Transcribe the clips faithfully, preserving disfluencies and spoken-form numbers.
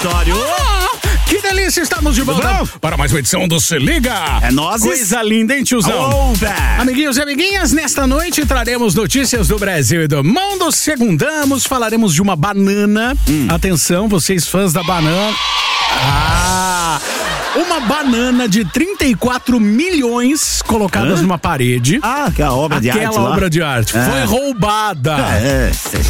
auditório. Que delícia, estamos de volta para mais uma edição do Se Liga. É nós. Coisa linda, hein, tiozão? Opa. Amiguinhos e amiguinhas, nesta noite traremos notícias do Brasil e do mundo. Segundamos, falaremos de uma banana. Hum. Atenção, vocês fãs da banana. Ah... Uma banana de trinta e quatro milhões colocadas Hã? numa parede. Ah, que é a obra de arte. Aquela obra de arte. É. Foi roubada. É,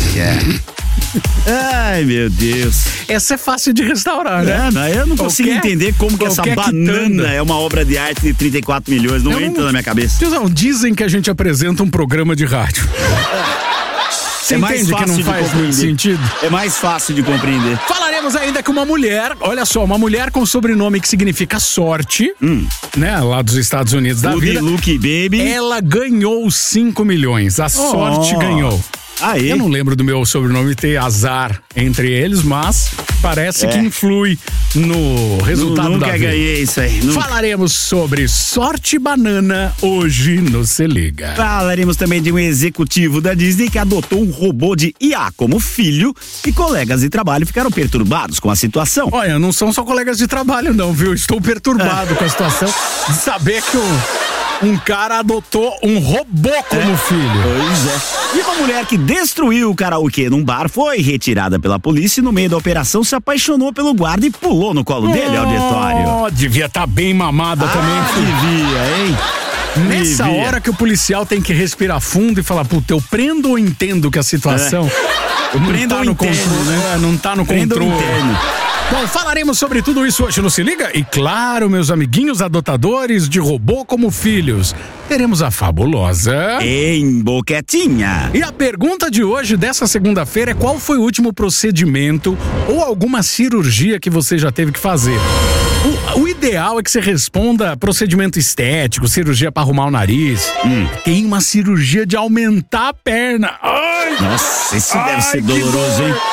ai, meu Deus. Essa é fácil de restaurar, né? É, eu não consigo qualquer, entender como que essa banana quitanda. é uma obra de arte de trinta e quatro milhões. Não eu entra não... na minha cabeça. Tiozão, dizem que a gente apresenta um programa de rádio. Você é entende que não faz muito sentido? É mais fácil de compreender. Falaremos ainda que uma mulher, olha só, uma mulher com sobrenome que significa sorte, hum. né, lá dos Estados Unidos da Lucky, vida. Lucky Baby. Ela ganhou cinco milhões. A oh. sorte ganhou. Aí. Eu não lembro do meu sobrenome ter azar entre eles, mas parece é. que influi no resultado nunca da vida. Nunca ganhei isso aí. Nunca. Falaremos sobre sorte banana hoje no Se Liga. Falaremos também de um executivo da Disney que adotou um robô de I A como filho e colegas de trabalho ficaram perturbados com a situação. Olha, não são só colegas de trabalho não, viu? Estou perturbado é. com a situação de saber que o... Um cara adotou um robô como é. filho. Pois é. E uma mulher que destruiu o karaokê num bar foi retirada pela polícia e no meio da operação se apaixonou pelo guarda e pulou no colo oh, dele, auditório. Devia estar tá bem mamada ah, também. Devia, hein? Nessa devia. hora que o policial tem que respirar fundo e falar, puta, eu prendo ou entendo que a situação é. não prendo tá no interno, controle, né? Não tá no prendo controle. Bom, falaremos sobre tudo isso hoje no Se Liga e claro, meus amiguinhos adotadores de robô como filhos, teremos a fabulosa Em Boquetinha. E a pergunta de hoje, dessa segunda-feira, é qual foi o último procedimento ou alguma cirurgia que você já teve que fazer? O, o ideal é que você responda procedimento estético, cirurgia para arrumar o nariz. Hum. Tem uma cirurgia de aumentar a perna. Ai! Nossa, isso ai, deve ser doloroso, hein?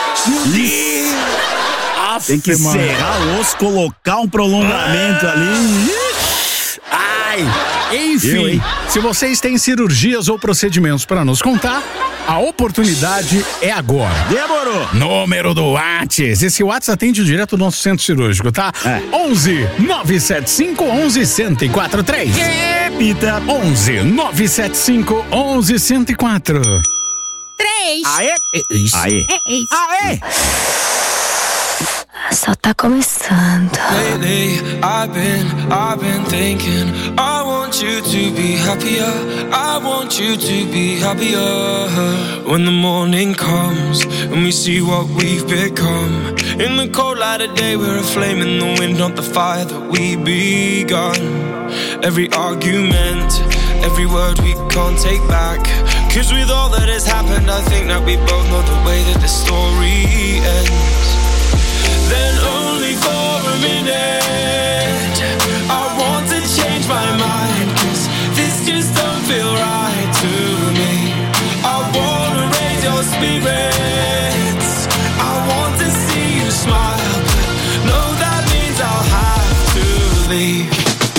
Tem que mano. serrar o osso, colocar um prolongamento ah. ali. Ai! Enfim, Eu, se vocês têm cirurgias ou procedimentos para nos contar, a oportunidade é agora. Demorou! Número do WhatsApp. Esse WhatsApp atende direto do nosso centro cirúrgico, tá? É. onze nove sete cinco onze um zero quatro três. Repita. onze nove sete cinco onze um zero quatro três. Aê! É isso. Aê! É isso. Aê! Só tá começando. Lately, I've been, I've been thinking, I want you to be happier, I want you to be happier. When the morning comes, and we see what we've become. In the cold light of day, we're a flame in the wind, not the fire that we begun. Every argument, every word we can't take back. Cause with all that has happened, I think that we both know the way that the story ends. Then only for a minute I want to change my mind, cause this just don't feel right to me. I wanna raise your spirits, I want to see you smile, but no, that means I'll have to leave.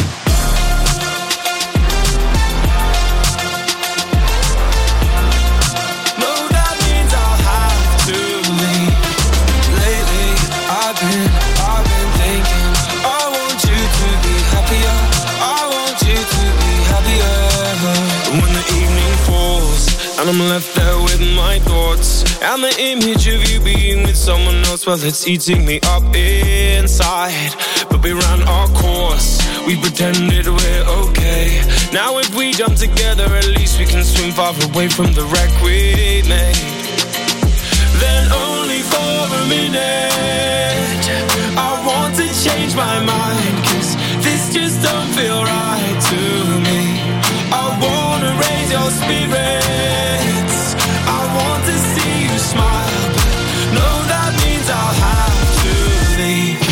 And I'm left there with my thoughts and the image of you being with someone else, well, it's eating me up inside. But we ran our course, we pretended we're okay. Now if we jump together, at least we can swim far away from the wreck we made. Then only for a minute I want to change my mind, cause this just don't feel right to me. I wanna raise your spirits, I want to see you smile, but no, that means I'll have to leave.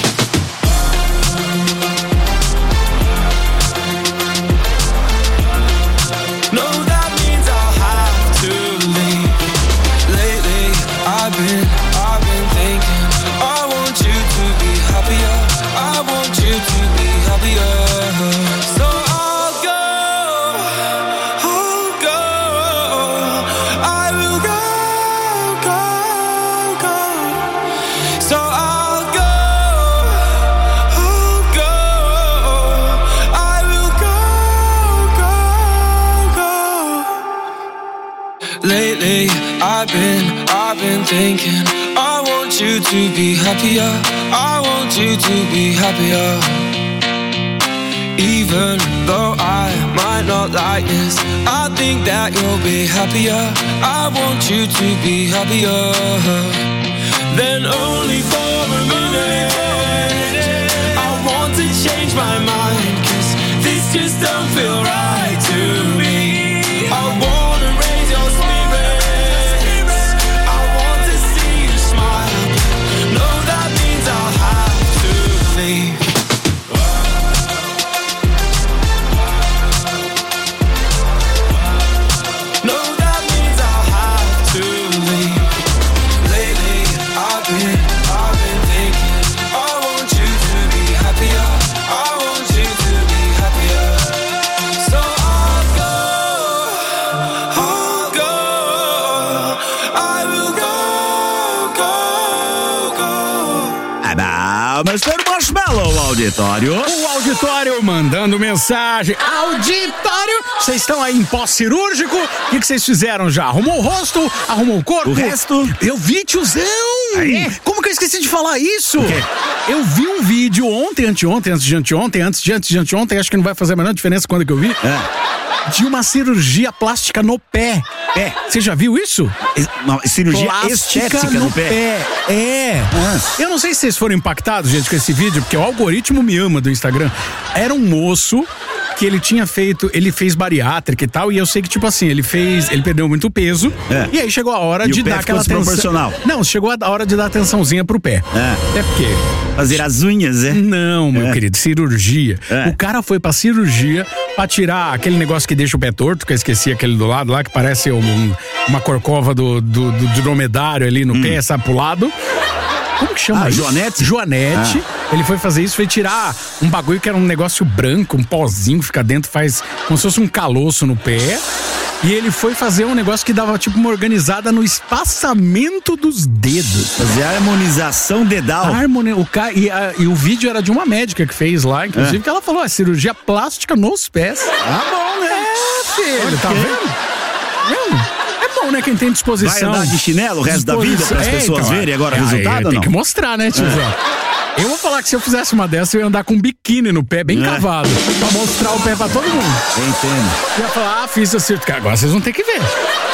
No, that means I'll have to leave. Lately thinking, I want you to be happier. I want you to be happier. Even though I might not like this, I think that you'll be happier. I want you to be happier. Then only for a minute, I want to change my mind, 'cause this just don't feel right to me. I wanna raise your spirits, I want to see you smile. No, that means I'll have to leave. Mister Marshmallow, auditório. O auditório mandando mensagem. Auditório, vocês estão aí em pós-cirúrgico? O que vocês fizeram já? Arrumou o rosto? Arrumou o corpo? O resto? Eu vi, tiozão! Aí? Como que eu esqueci de falar isso? O quê? Eu vi um vídeo ontem, anteontem, antes de anteontem, antes de antes de anteontem, acho que não vai fazer a menor diferença quando que eu vi. É. De uma cirurgia plástica no pé. Pé. Você já viu isso? Uma cirurgia Plástica estética no, no pé. pé. É. Nossa. Eu não sei se vocês foram impactados, gente, com esse vídeo, porque o algoritmo me ama do Instagram. Era um moço que ele tinha feito, ele fez bariátrica e tal, e eu sei que, tipo assim, ele fez, ele perdeu muito peso, É. e aí chegou a hora E de o pé dar ficou aquela atenção. desproporcional. Não, chegou a hora de dar atençãozinha pro pé. É. É porque... Fazer as unhas, é? Não, meu É. querido, cirurgia. É. O cara foi pra cirurgia pra tirar aquele negócio que deixa o pé torto, que eu esqueci aquele do lado lá, que parece um, uma corcova do, do, do dromedário ali no Hum. pé, sabe, pro lado. Como que chama Ah, isso? Joanete? Joanete. Ele foi fazer isso, foi tirar um bagulho que era um negócio branco, um pozinho que fica dentro, faz como se fosse um caloço no pé. E ele foi fazer um negócio que dava tipo uma organizada no espaçamento dos dedos. Fazer a harmonização dedal. A harmonia, o ca... e, a- e o vídeo era de uma médica que fez lá, inclusive, É. que ela falou, é cirurgia plástica nos pés. Ah, bom, né? É, filho, tá Ok. vendo? Vendo? É bom, né, quem tem Vai disposição. andar de chinelo o resto da vida para as É, pessoas então, verem agora o é, resultado aí ou tem não? que mostrar, né, tiozão? Eu vou falar que se eu fizesse uma dessa, eu ia andar com um biquíni no pé, bem É. cavado, pra mostrar o pé pra todo mundo. Eu entendo. Eu ia falar, ah, fiz assim, agora vocês vão ter que ver.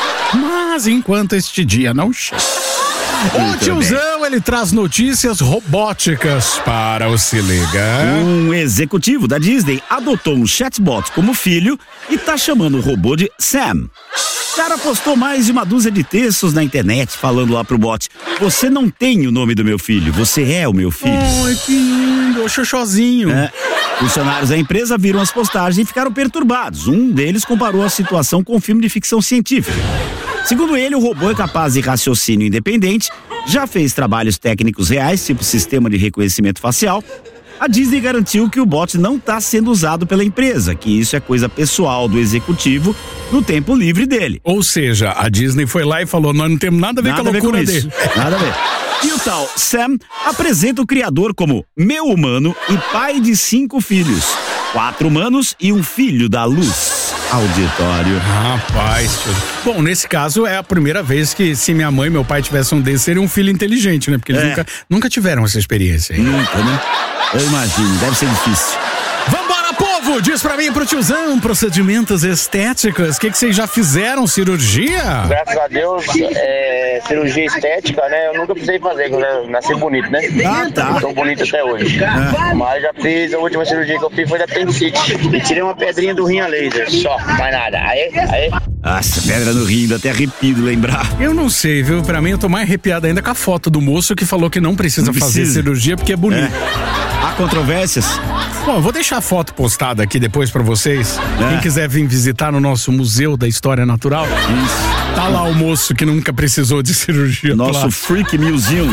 Mas enquanto este dia não chega. O Muito tiozão, ele traz notícias robóticas para o Se Liga. Um executivo da Disney adotou um chatbot como filho e tá chamando o robô de Sam. O cara postou mais de uma dúzia de textos na internet falando lá pro bot: você não tem o nome do meu filho, você é o meu filho. Ai, que lindo, o xoxozinho. É. Funcionários da empresa viram as postagens e ficaram perturbados. Um deles comparou a situação com um filme de ficção científica. Segundo ele, o robô é capaz de raciocínio independente, já fez trabalhos técnicos reais, tipo sistema de reconhecimento facial. A Disney garantiu que o bot não está sendo usado pela empresa, que isso é coisa pessoal do executivo no tempo livre dele. Ou seja, a Disney foi lá e falou, nós não temos nada a ver Nada com a a ver com loucura isso. dele. Nada a ver. E o tal Sam apresenta o criador como meu humano e pai de cinco filhos. Quatro humanos e um filho da luz. Auditório. Rapaz, tio. Bom, nesse caso é a primeira vez que se minha mãe e meu pai tivessem um desses, seria um filho inteligente, né? Porque eles É. nunca, nunca tiveram essa experiência aí. Nunca, né? Eu imagino, deve ser difícil. Vambora, povo! Diz pra mim, pro tiozão, procedimentos estéticos. O que que vocês já fizeram? Cirurgia? Graças a Deus, é, cirurgia estética, né? Eu nunca precisei fazer, porque eu nasci bonito, né? Ah, tá. Tô bonito até hoje. Mas já fiz, a última cirurgia que eu fiz foi da apendicite. E tirei uma pedrinha do rim a laser, só, mais nada. Aí, aí. Nossa, pedra no rim, dá até arrepio de lembrar. Eu não sei, viu? Pra mim, eu tô mais arrepiado ainda com a foto do moço que falou que não precisa, Não fazer precisa. cirurgia porque é bonito. Há controvérsias? Bom, eu vou deixar a foto postada aqui depois pra vocês. É. Quem quiser vir visitar no nosso Museu da História Natural, tá lá o moço que nunca precisou de cirurgia. Nosso lá. Freak Museum.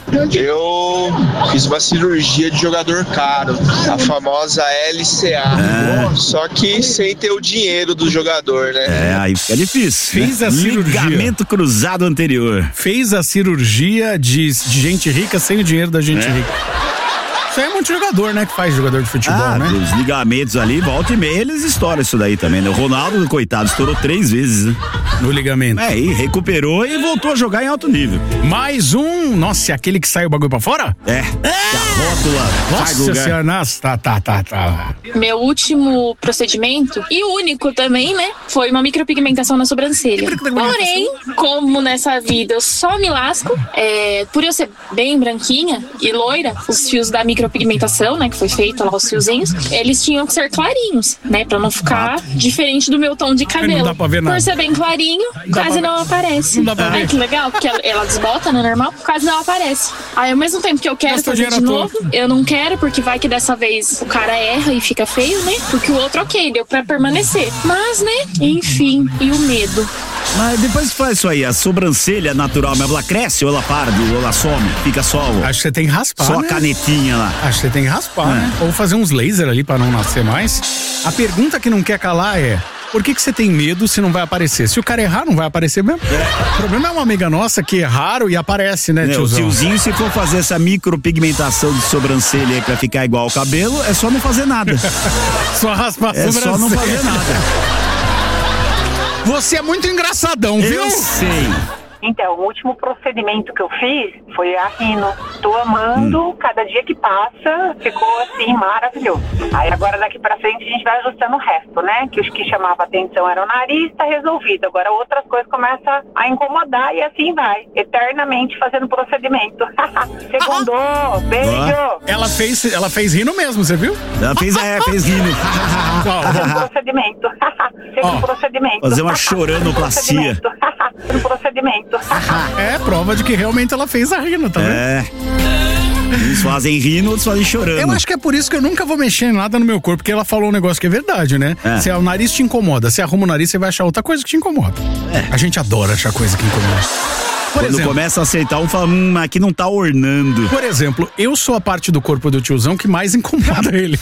Eu fiz uma cirurgia de jogador caro, a famosa L C A. Só que sem ter o dinheiro do jogador, né? É, aí fica difícil. Fiz né? a cirurgia. Ligamento cruzado anterior. Fez a cirurgia de, de gente rica sem o dinheiro da gente É. rica. Isso aí é muito jogador, né? Que faz jogador de futebol, ah, né? Os ligamentos ali, volta e meia, eles estouram isso daí também, né? O Ronaldo, coitado, estourou três vezes, né? No ligamento. É, e recuperou e voltou a jogar em alto nível. Mais um, nossa, aquele que saiu o bagulho pra fora? É, a rótula. Nossa senhora, nossa, tá, tá, tá, tá. Meu último procedimento, e único também, né? Foi uma micropigmentação na sobrancelha. Porém, como nessa vida eu só me lasco, é, por eu ser bem branquinha e loira, os fios da micropigmentação, né? Que foi feito lá, os fiozinhos, eles tinham que ser clarinhos, né? Pra não ficar diferente do meu tom de cabelo. Não dá pra ver nada. Por ser bem clarinho, quase não aparece. Não dá pra ver. Ai, que legal, porque ela, ela desbota, né? Normal, quase não aparece. Aí, ao mesmo tempo que eu quero Gastou fazer de dinheiro à novo, eu não quero, porque vai que dessa vez o cara erra e fica feio, né? Porque o outro, ok, deu pra permanecer. Mas, né? Enfim, e o medo? Mas depois que faz isso aí, a sobrancelha natural, mas ela cresce ou ela para, ou ela some, fica só, Acho que você tem que raspar, só né? a canetinha lá. Acho que você tem que raspar, É. né? Ou fazer uns laser ali pra não nascer mais. A pergunta que não quer calar é: por que que você tem medo se não vai aparecer? Se o cara errar, não vai aparecer mesmo. O problema é uma amiga nossa que erraram e aparece, né, É, o tiozão? tiozinho, se for fazer essa micropigmentação de sobrancelha aí pra ficar igual ao cabelo, é só não fazer nada. Só raspar a É sobrancelha. só não fazer nada. Você é muito engraçadão, viu? Eu sei. Então, o último procedimento que eu fiz foi a rino. Tô amando, Hum. cada dia que passa ficou assim maravilhoso. Aí agora daqui pra frente a gente vai ajustando o resto, né? Que os que chamava atenção era o nariz, tá resolvido. Agora outras coisas começam a incomodar e assim vai, eternamente fazendo procedimento. Segundou, beijo. Ela fez, ela fez rino mesmo, você viu? Ela fez, é, fez rindo. Fazendo procedimento. Fazendo procedimento. Fazer uma choranoplastia. Fazendo procedimento. É prova de que realmente ela fez a rino, tá vendo? É. Uns fazem rindo, outros fazem chorando. Eu acho que é por isso que eu nunca vou mexer em nada no meu corpo, porque ela falou um negócio que é verdade, né? É. Se o nariz te incomoda, se arruma o nariz, você vai achar outra coisa que te incomoda. É. A gente adora achar coisa que incomoda. Por Quando exemplo, começa a aceitar um, fala, hum, aqui não tá ornando. por exemplo, eu sou a parte do corpo do tiozão que mais incomoda ele.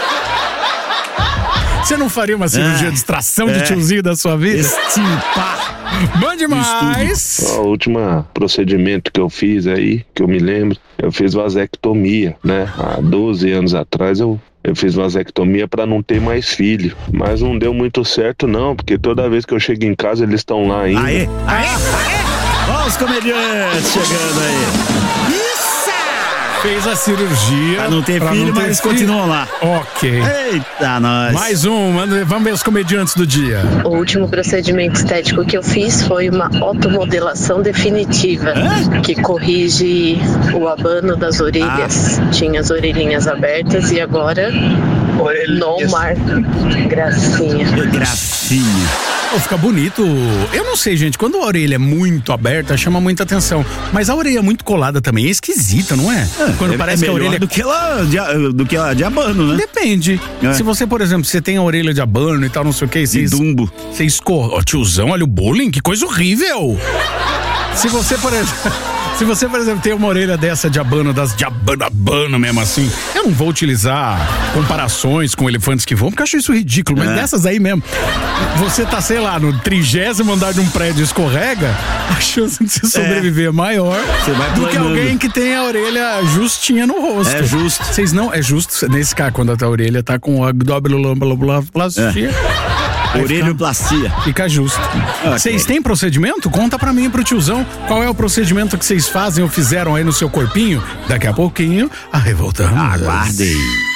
Você não faria uma cirurgia É. de extração É. de tiozinho da sua vida? Extirpar. Bom demais! O último procedimento que eu fiz aí, que eu me lembro, eu fiz vasectomia, né? Há doze anos atrás eu, eu fiz vasectomia para não ter mais filho. Mas não deu muito certo não, porque toda vez que eu chego em casa eles estão lá ainda. Aê, aê, aê. Olha os comediantes chegando aí. Fez a cirurgia. Pra não ter pra filho, não ter mas filho. continuam lá. Ok. Eita, nós. Mais um, manda- vamos ver os comediantes do dia. O último procedimento estético que eu fiz foi uma automodelação definitiva, que corrige o abano das orelhas. Tinha as orelhinhas abertas e agora no mar. Gracinha. Gracinha. Pô, fica bonito. Eu não sei, gente, quando a orelha é muito aberta, chama muita atenção. Mas a orelha muito colada também é esquisita, não é? Quando é, parece é que a melhor orelha... do que ela de, do que ela de abano, né? Depende. É. Se você, por exemplo, você tem a orelha de abano e tal, não sei o que, você, De es- dumbo. você escorre. Ó, tiozão, olha o bullying, que coisa horrível! Se você, por exemplo. Se você, por exemplo, tem uma orelha dessa de abano, das de abano, abano mesmo assim, eu não vou utilizar comparações com elefantes que voam, porque eu acho isso ridículo, mas É. dessas aí mesmo, você tá, sei lá, no trigésimo andar de um prédio e escorrega, a chance de você sobreviver é maior Você vai do que planando. alguém que tem a orelha justinha no rosto. É justo. Vocês não, é justo, nesse caso, quando a orelha tá com a abdominoplastia. Aí Orelhoplastia. Fica, fica justo. Vocês têm procedimento? Conta pra mim e pro tiozão qual é o procedimento que vocês fazem ou fizeram aí no seu corpinho. Daqui a pouquinho, a revoltamos. Aguardem.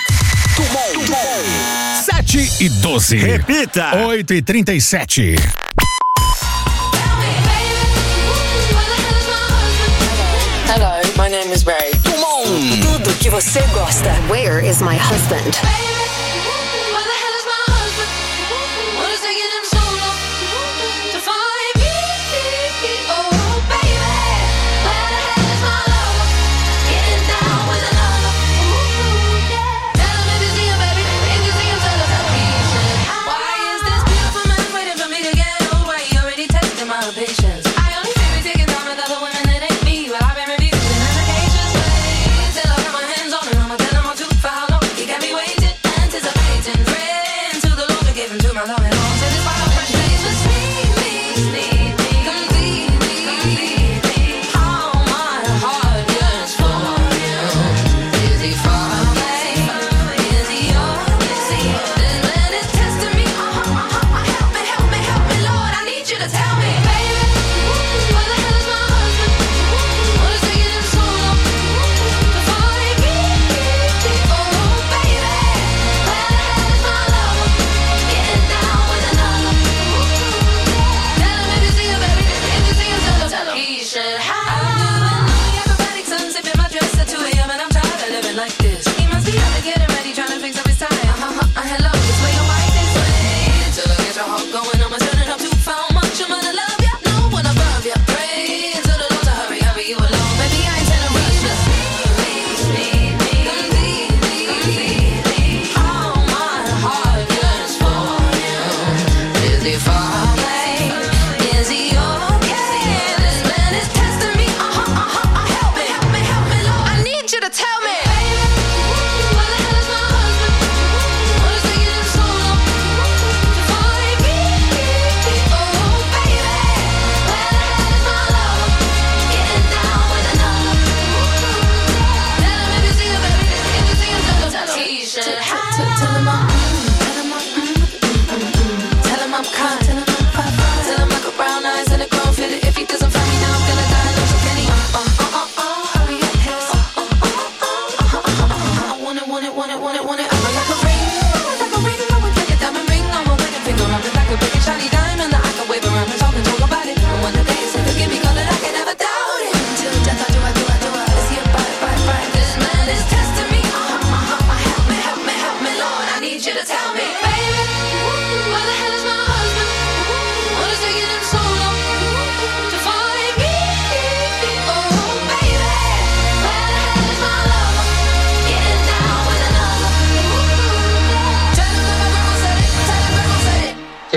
sete e doze. Repita. oito e trinta e sete. Hello, my name is Ray. Tudo que você gosta. Where is my husband? Till I got my hands on it, I'ma tell him I'm too far. You got me waiting and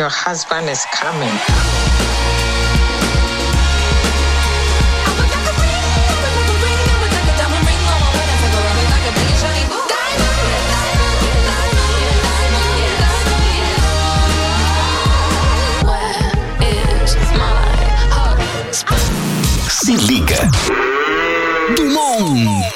Your husband is coming. Se liga. Dumont.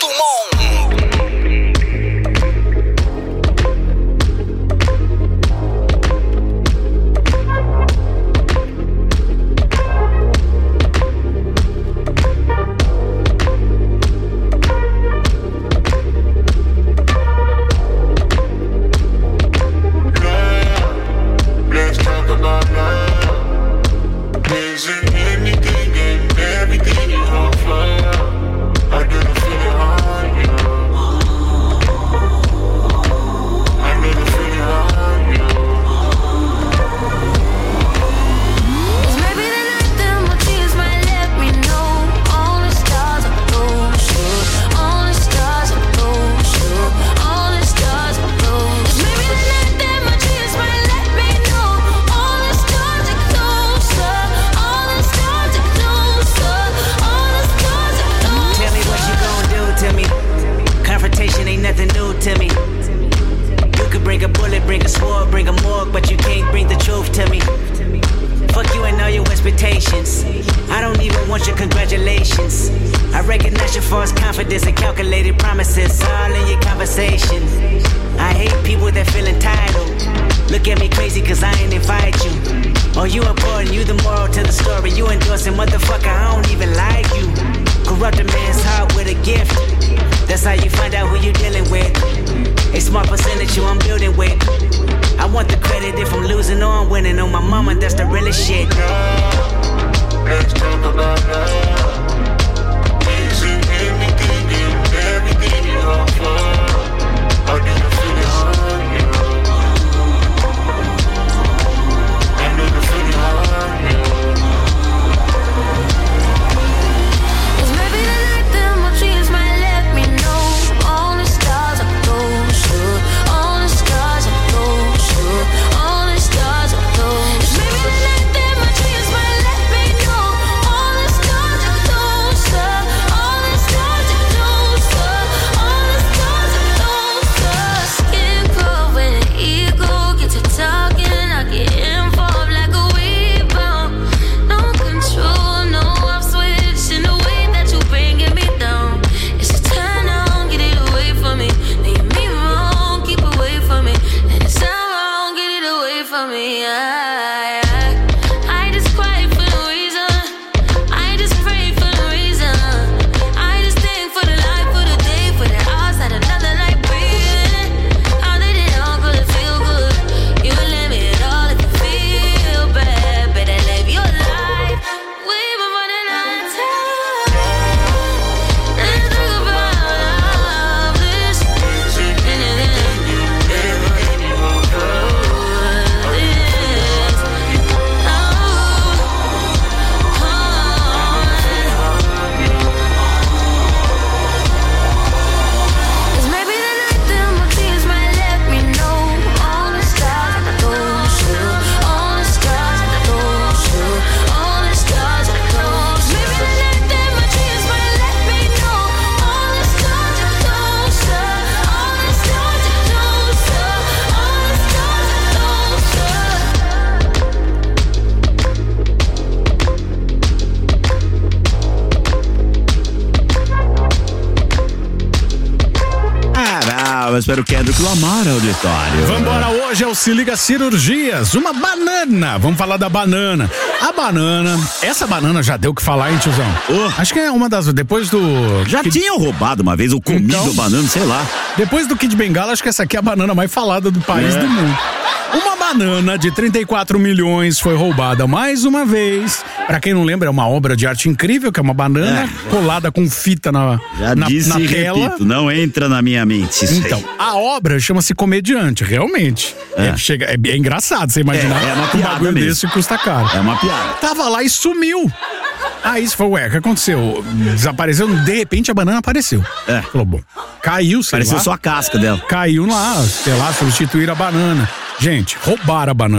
Espero que é do Lamar, auditório. Vambora, hoje é o Se Liga Cirurgias, uma banana, vamos falar da banana. A banana, essa banana já deu o que falar, hein, tiozão? Oh. Acho que é uma das, depois do... Já Kid... tinham roubado uma vez, ou comido então, banana, sei lá. Depois do Kid Bengala, acho que essa aqui é a banana mais falada do país, é. do mundo. Uma banana de trinta e quatro milhões foi roubada mais uma vez. Pra quem não lembra, é uma obra de arte incrível, que é uma banana é. colada com fita na, Já na, disse na e tela. Repito, não entra na minha mente isso Então, aí. a obra chama-se Comediante, realmente. É, é, chega, é, é engraçado você imaginar é, é uma um bagulho mesmo. desse custa caro. É uma piada. Tava lá e sumiu. Aí você falou, ué, o que aconteceu? Desapareceu, de repente a banana apareceu. É. Falou, bom, caiu, sei Pareceu lá. só a casca dela. Caiu lá, sei lá, substituir a banana. Gente, roubaram a banana,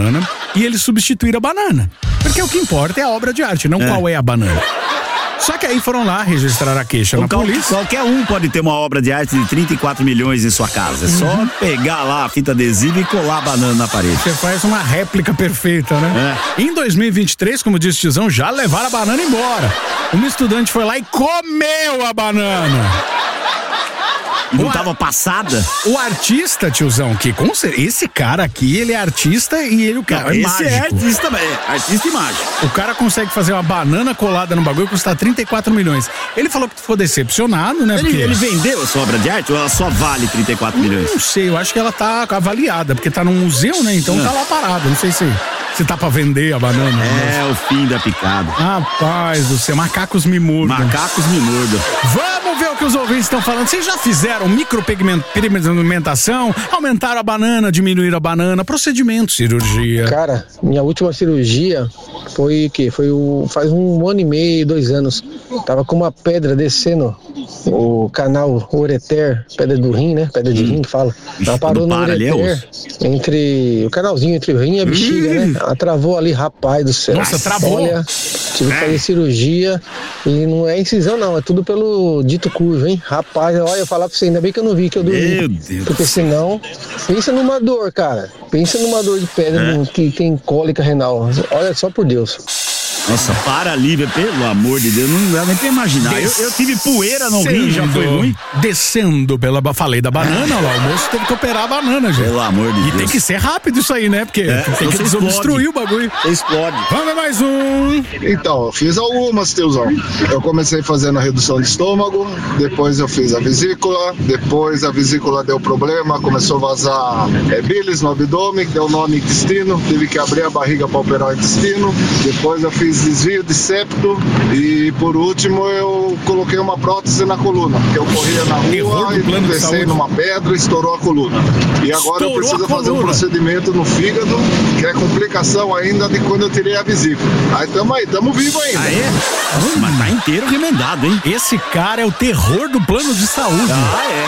e eles substituíram a banana. Porque o que importa é a obra de arte, não é. qual é a banana. Só que aí foram lá registrar a queixa então, na qual, polícia. Qualquer um pode ter uma obra de arte de trinta e quatro milhões em sua casa. É só uhum. pegar lá a fita adesiva e colar a banana na parede. Você faz uma réplica perfeita, né? É. Em dois mil e vinte e três, como disse o tiozão, já levaram a banana embora. Uma estudante foi lá e comeu a banana. Não tava passada? O artista, tiozão, que com esse cara aqui, ele é artista e ele o cara não, é esse mágico. é artista, é artista e mágico. O cara consegue fazer uma banana colada no bagulho e custar trinta e quatro milhões. Ele falou que ficou decepcionado, né? Ele, porque... ele vendeu a sua obra de arte ou ela só vale trinta e quatro milhões? Não sei, eu acho que ela tá avaliada, porque tá num museu, né? Então não. tá lá parada, não sei se... Se tá pra vender a banana. É, mas... o fim da picada. Rapaz do céu, macacos me mordam. Macacos me mordam. Vamos ver o que os ouvintes estão falando. Vocês já fizeram micropigmentação? Aumentaram a banana, diminuíram a banana, procedimento, cirurgia? Cara, minha última cirurgia foi o quê? Foi o, faz um ano e meio, dois anos. Tava com uma pedra descendo o canal ureter, pedra do rim, né? Pedra de hum. rim que fala. Ela parou no ureter, entre o canalzinho entre o rim e a bexiga, hum. né? Ela travou ali, rapaz do céu. Nossa, travou. Olha, tive que fazer cirurgia e não é incisão não, é tudo pelo dito curvo, hein? Rapaz, olha, eu falar pra você, ainda bem que eu não vi, que eu dormi. Meu Deus. Porque senão, pensa numa dor, cara. Pensa numa dor de pedra é. que tem cólica renal. Olha, só por Deus. Nossa, para Lívia, pelo amor de Deus, não dá nem pra imaginar. Eu, eu tive poeira no rim, já foi ruim. Descendo pela, falei da banana lá, o moço teve que operar a banana, gente. Pelo amor de e Deus. E tem que ser rápido isso aí, né? Porque é, tem que desobstruir o bagulho. Explode. Vamos ver mais um. Então, eu fiz algumas, tiozão. Eu comecei fazendo a redução de estômago, depois eu fiz a vesícula, depois a vesícula deu problema, começou a vazar é, bilis no abdômen, deu nó no intestino, tive que abrir a barriga para operar o intestino, depois eu fiz desvio de septo e por último eu coloquei uma prótese na coluna, porque eu corria na rua e desci numa pedra e estourou a coluna. E agora estourou eu preciso fazer um procedimento no fígado, que é complicação ainda de quando eu tirei a vesícula. Aí tamo aí, tamo vivo ainda. Ah, é? Mas tá inteiro remendado, hein? Esse cara é o terror do plano de saúde. Ah, é.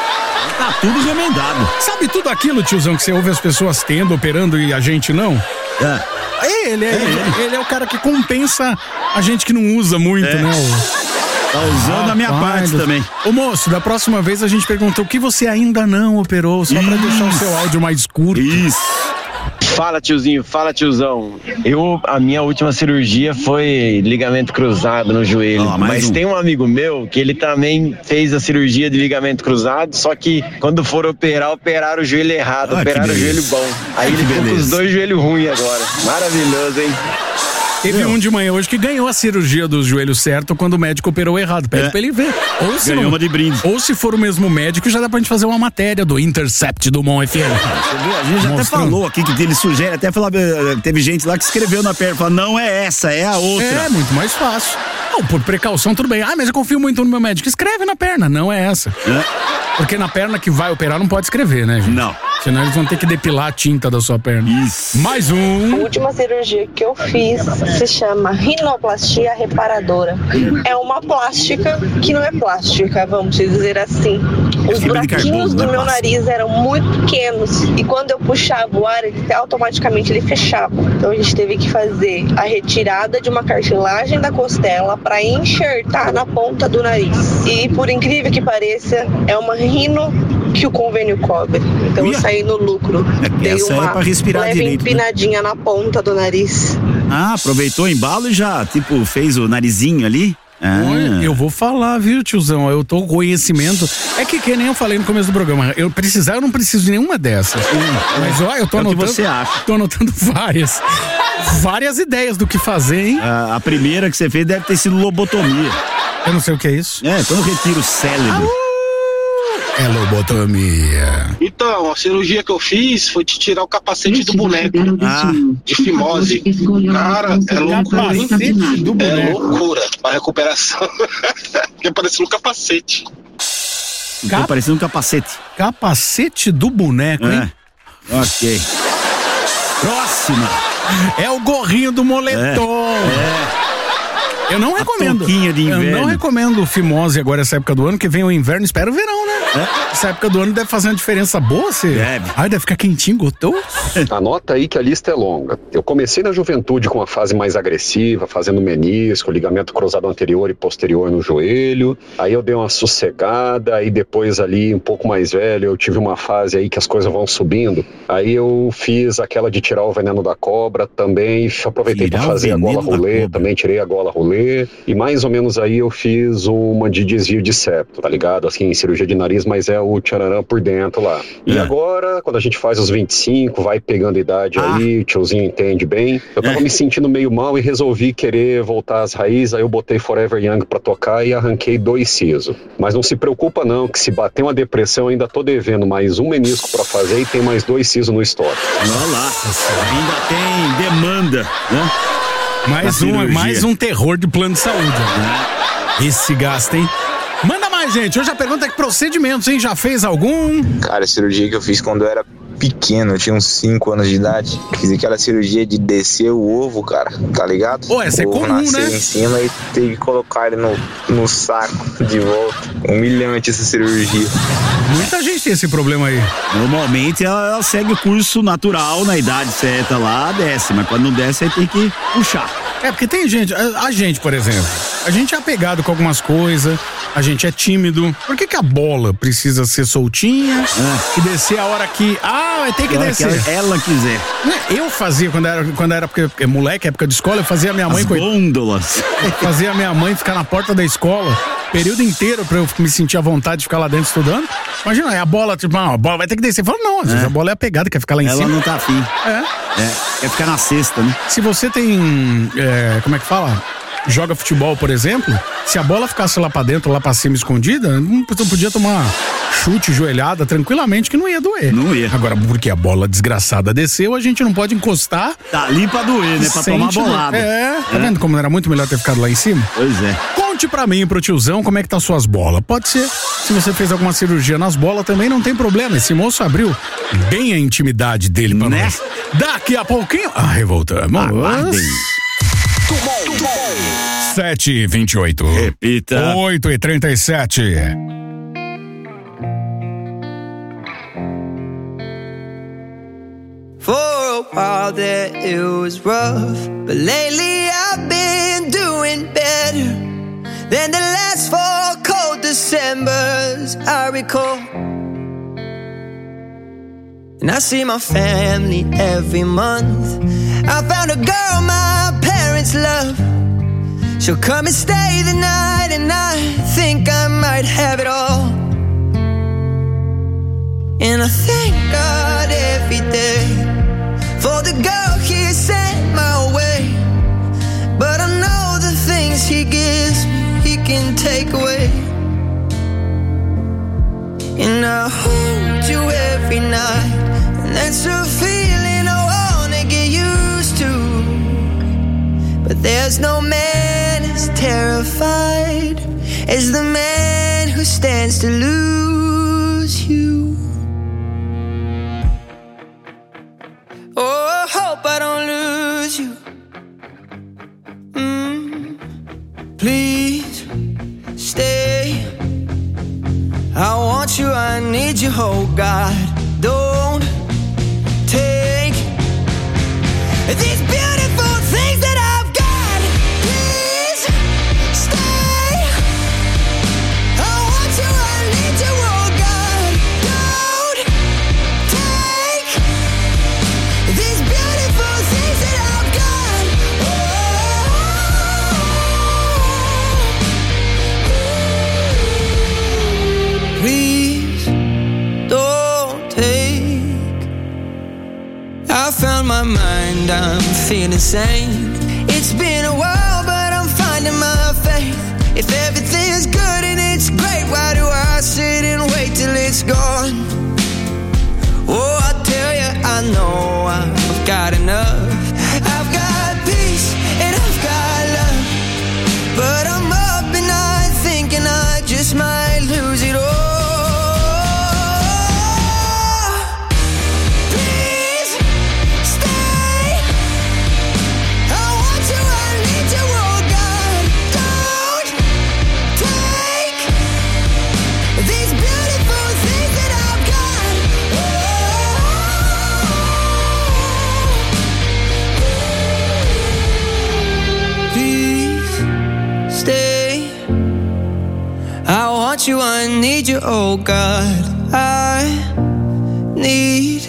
Tá tudo remendado. Sabe tudo aquilo, tiozão, que você ouve as pessoas tendo, operando e a gente não? É. Ele é, é, ele, ele é o cara que compensa a gente que não usa muito, é. né? O... Tá usando ah, a minha pai, parte do... também. Ô moço, da próxima vez a gente perguntou o que você ainda não operou, só Isso. pra deixar o seu áudio mais curto. Isso. Fala tiozinho, fala tiozão. Eu, a minha última cirurgia foi ligamento cruzado no joelho, oh, mas um. tem um amigo meu que ele também fez a cirurgia de ligamento cruzado, só que quando for operar, operaram o joelho errado, ah, operaram o joelho bom. Aí ah, ele ficou com os dois joelhos ruins agora. Maravilhoso, hein? Teve Meu. um de manhã hoje que ganhou a cirurgia do joelho certo quando o médico operou errado. Pede é. pra ele ver. Ou se ganhou não, uma de brinde. Ou se for o mesmo médico, já dá pra gente fazer uma matéria do Intercept do Mon F M. A gente já Mostrando. até falou aqui que ele sugere, até falava, teve gente lá que escreveu na perna, falou, não é essa, é a outra. É, muito mais fácil. Não, por precaução, tudo bem. Ah, mas eu confio muito no meu médico. Escreve na perna, não é essa. É. Porque na perna que vai operar não pode escrever, né, gente? Não. Senão eles vão ter que depilar a tinta da sua perna. Isso. Mais um. A última cirurgia que eu fiz se chama rinoplastia reparadora. É uma plástica que não é plástica, vamos dizer assim. Os buraquinhos do meu nariz eram muito pequenos e quando eu puxava o ar, ele, automaticamente ele fechava. Então a gente teve que fazer a retirada de uma cartilagem da costela para enxertar na ponta do nariz. E por incrível que pareça, é uma rino que o convênio cobre. Então eu saí no lucro. É, Dei essa uma é pra respirar leve direito, empinadinha, né? Na ponta do nariz. Ah, aproveitou o embalo e já, tipo, fez o narizinho ali? Ah. Olha, eu vou falar, viu, tiozão? Eu tô com conhecimento. É que, que nem eu falei no começo do programa, eu precisar, eu não preciso de nenhuma dessas. Mas olha, eu tô é anotando. O que você acha? Tô anotando várias. Várias ideias do que fazer, hein? A, a primeira que você fez deve ter sido lobotomia. Eu não sei o que é isso. É, quando retira o cérebro. Ah, é lobotomia. Então, a cirurgia que eu fiz foi de tirar o capacete do boneco. Ah. De fimose. Cara, é loucura, hein? Do boneco. É loucura pra recuperação. Fica parecendo um capacete. Fica Cap... parecendo um capacete. Capacete do boneco, é. hein? Ok. Próxima. É o gorrinho do moletom. É. é. Eu não a recomendo. De inverno. Eu não recomendo fimose agora essa época do ano, que vem o inverno, espera o verão, né? É? Essa época do ano deve fazer uma diferença boa, você? Deve. Ai, deve ficar quentinho, gostoso. Anota aí que a lista é longa. Eu comecei na juventude com uma fase mais agressiva, fazendo menisco, ligamento cruzado anterior e posterior no joelho. Aí eu dei uma sossegada, aí depois ali, um pouco mais velho, eu tive uma fase aí que as coisas vão subindo. Aí eu fiz aquela de tirar o veneno da cobra também, aproveitei para fazer a gola rolê, também tirei a gola rolê. E mais ou menos aí eu fiz uma de desvio de septo, tá ligado? Assim, cirurgia de nariz, mas é o tchararã por dentro lá. E é. agora, quando a gente faz os vinte e cinco, vai pegando idade ah. aí, o tiozinho entende bem. Eu tava é. me sentindo meio mal e resolvi querer voltar às raízes, aí eu botei Forever Young pra tocar e arranquei dois sisos. Mas não se preocupa não, que se bater uma depressão, eu ainda tô devendo mais um menisco pra fazer e tem mais dois sisos no estoque. Olha lá, ainda tem demanda, né? Mais um, mais um terror de plano de saúde. Né? Esse gasto, hein? Manda mais, gente. Hoje a pergunta é que procedimentos, hein? Já fez algum? Cara, a cirurgia que eu fiz quando eu era pequeno, eu tinha uns cinco anos de idade. Fiz aquela cirurgia de descer o ovo, cara, tá ligado? Pô, essa é o ovo comum, nasceu né? em cima e teve que colocar ele no, no saco de volta. Humilhante essa cirurgia. Muita gente tem esse problema aí. Normalmente ela, ela segue o curso natural na idade certa lá, desce, mas quando não desce aí tem que puxar. É, porque tem gente, a, a gente, por exemplo, a gente é apegado com algumas coisas, a gente é tímido. Por que que a bola precisa ser soltinha é. e descer a hora que... Ah, vai ter que descer. Que ela, ela quiser. Eu fazia, quando era, quando era porque, moleque, época de escola, eu fazia a minha mãe... As gôndolas. Fazia a minha mãe ficar na porta da escola período inteiro pra eu me sentir à vontade de ficar lá dentro estudando. Imagina, aí a bola, tipo, ah, a bola vai ter que descer. Eu falo, não, às vezes é. a bola é apegada, quer ficar lá em ela cima. Ela não tá afim. É. é. Quer ficar na cesta, né? Se você tem, é, como é que fala? Joga futebol, por exemplo, se a bola ficasse lá pra dentro, lá pra cima escondida, não podia tomar chute, joelhada, tranquilamente, que não ia doer. Não ia. Agora, porque a bola desgraçada desceu, a gente não pode encostar. Tá ali pra doer, né? Pra tomar bolada. É, tá é. vendo como era muito melhor ter ficado lá em cima? Pois é. Conte pra mim, pro tiozão, como é que tá suas bolas. Pode ser, se você fez alguma cirurgia nas bolas também, não tem problema. Esse moço abriu bem a intimidade dele pra né? nós. Daqui a pouquinho... Ah, voltamos. Aguardem. sete e vinte e oito. Repita. oito e trinta e sete. For a while there it was rough, but lately I've been doing better than the last four cold Decembers I recall. And I see my family every month. I found a girl my parents love. She'll come and stay the night, and I think I might have it all. And I thank God every day for the girl He sent my way. But I know the things He gives me, He can take away. And I hold you every night, and that's a feeling I wanna get used to. But there's no man as terrified as the man who stands to lose you. Oh, I hope I don't lose you. Mm, please stay. I want you, I need you, oh God. Don't take these beautiful things that I've got. Please stay. I want you, I need you, oh God. Don't take these beautiful things that I've got. Oh, please don't take. I found my mind, I'm feeling sane. It's been a while, but I'm finding my faith. If everything's good and it's great, why do I sit and wait till it's gone? Oh, I tell you, I know I've got enough. I've got peace and I've got love, but I'm up and night thinking I just might lose it all. Please stay. I want you, I need want you, I need you, oh God. I need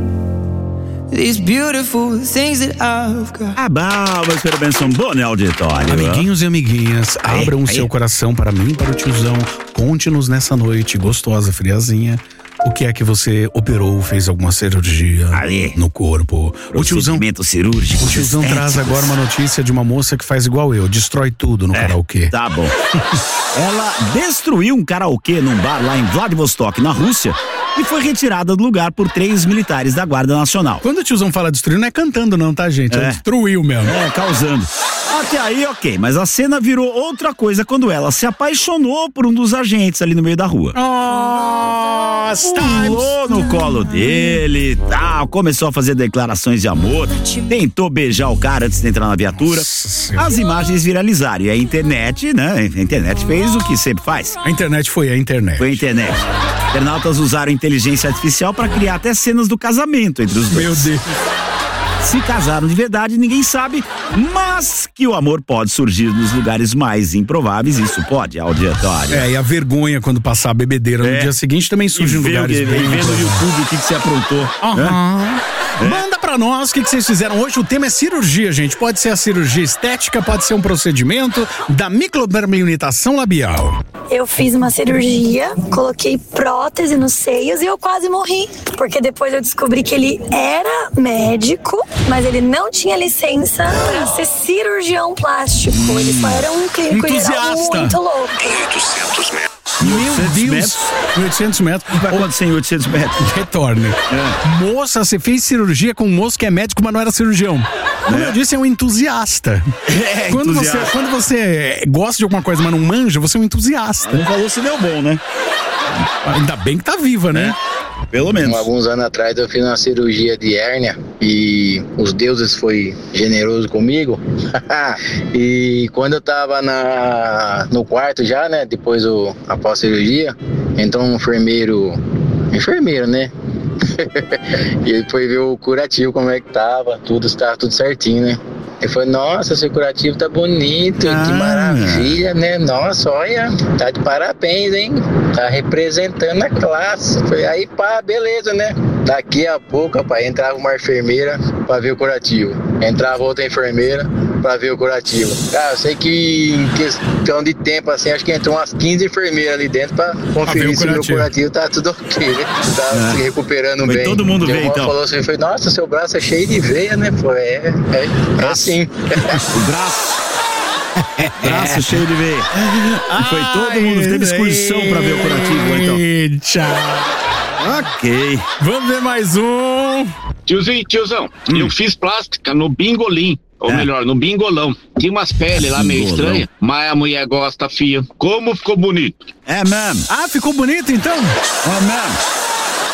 these beautiful things that I've got. Ah, bom, mas espero bem, são bom, né, auditório? Amiguinhos e amiguinhas, aí, abram o aí. seu coração para mim e para o tiozão. Conte-nos nessa noite gostosa, friazinha. O que é que você operou, fez alguma cirurgia aí. no corpo? O tiozão, cirúrgico. o tiozão traz agora uma notícia de uma moça que faz igual eu, destrói tudo no é, karaokê. Tá bom. Ela destruiu um karaokê num bar lá em Vladivostok, na Rússia, e foi retirada do lugar por três militares da Guarda Nacional. Quando o tiozão fala destruir, não é cantando não, tá, gente? É, é destruiu mesmo. É, causando. Até aí, ok, mas a cena virou outra coisa quando ela se apaixonou por um dos agentes ali no meio da rua. Nossa! Pulou no colo dele e tal, começou a fazer declarações de amor, tentou beijar o cara antes de entrar na viatura. As imagens viralizaram e a internet, né? A internet fez o que sempre faz. A internet foi a internet. Foi a internet. Internautas usaram inteligência artificial para criar até cenas do casamento entre os dois. Meu Deus. Se casaram de verdade, ninguém sabe, mas que o amor pode surgir nos lugares mais improváveis, isso pode, auditório. É, e a vergonha quando passar a bebedeira é. no dia seguinte também surge em lugares que, bem... E vendo no YouTube o que, que você aprontou. Aham. É. Manda pra nós o que, que vocês fizeram hoje. O tema é cirurgia, gente. Pode ser a cirurgia estética, pode ser um procedimento da microdermilitação labial. Eu fiz uma cirurgia, coloquei prótese nos seios e eu quase morri. Porque depois eu descobri que ele era médico, mas ele não tinha licença pra ser cirurgião plástico. Ele só era um clínico e era muito louco. oitocentos metros. Meu Deus! oitocentos metros. O que vai acontecer em oitocentos metros? Retorne. É. Moça, você fez cirurgia com um moço que é médico, mas não era cirurgião. Como é. eu disse, é um entusiasta. É, quando, entusiasta. Você, quando você gosta de alguma coisa, mas não manja, você é um entusiasta. Não falou se deu bom, né? Ainda bem que tá viva, né? É. Pelo menos. Alguns anos atrás eu fiz uma cirurgia de hérnia e os deuses foi generoso comigo. E quando eu tava na, no quarto já, né, depois do, após a cirurgia, entrou um enfermeiro, enfermeiro, né? E ele foi ver o curativo, como é que tava, tudo estava tudo certinho, né? Ele falou, nossa, seu curativo tá bonito, ah. que maravilha, né? Nossa, olha, tá de parabéns, hein? Tá representando a classe. Foi aí, pá, beleza, né? Daqui a pouco, rapaz, entrava uma enfermeira pra ver o curativo. Entrava outra enfermeira pra ver o curativo. Cara, eu sei que em questão de tempo, assim, acho que entrou umas quinze enfermeiras ali dentro pra conferir se o meu curativo tá tudo ok, né? Tá ah. se recuperando Foi bem. Todo mundo veio, então. falou assim, foi, nossa, seu braço é cheio de veia, né? Foi, é, é, é sim. O braço. Braço cheio de veia. E foi todo mundo, teve excursão pra ver o curativo, então. Tchau. Ok. Vamos ver mais um. Tiozinho, tiozão, hum. eu fiz plástica no bingolim. Ou é. melhor, no bingolão. Tinha umas peles lá meio estranhas, mas a mulher gosta, fia. Como ficou bonito? É mesmo. Ah, ficou bonito então? É mesmo.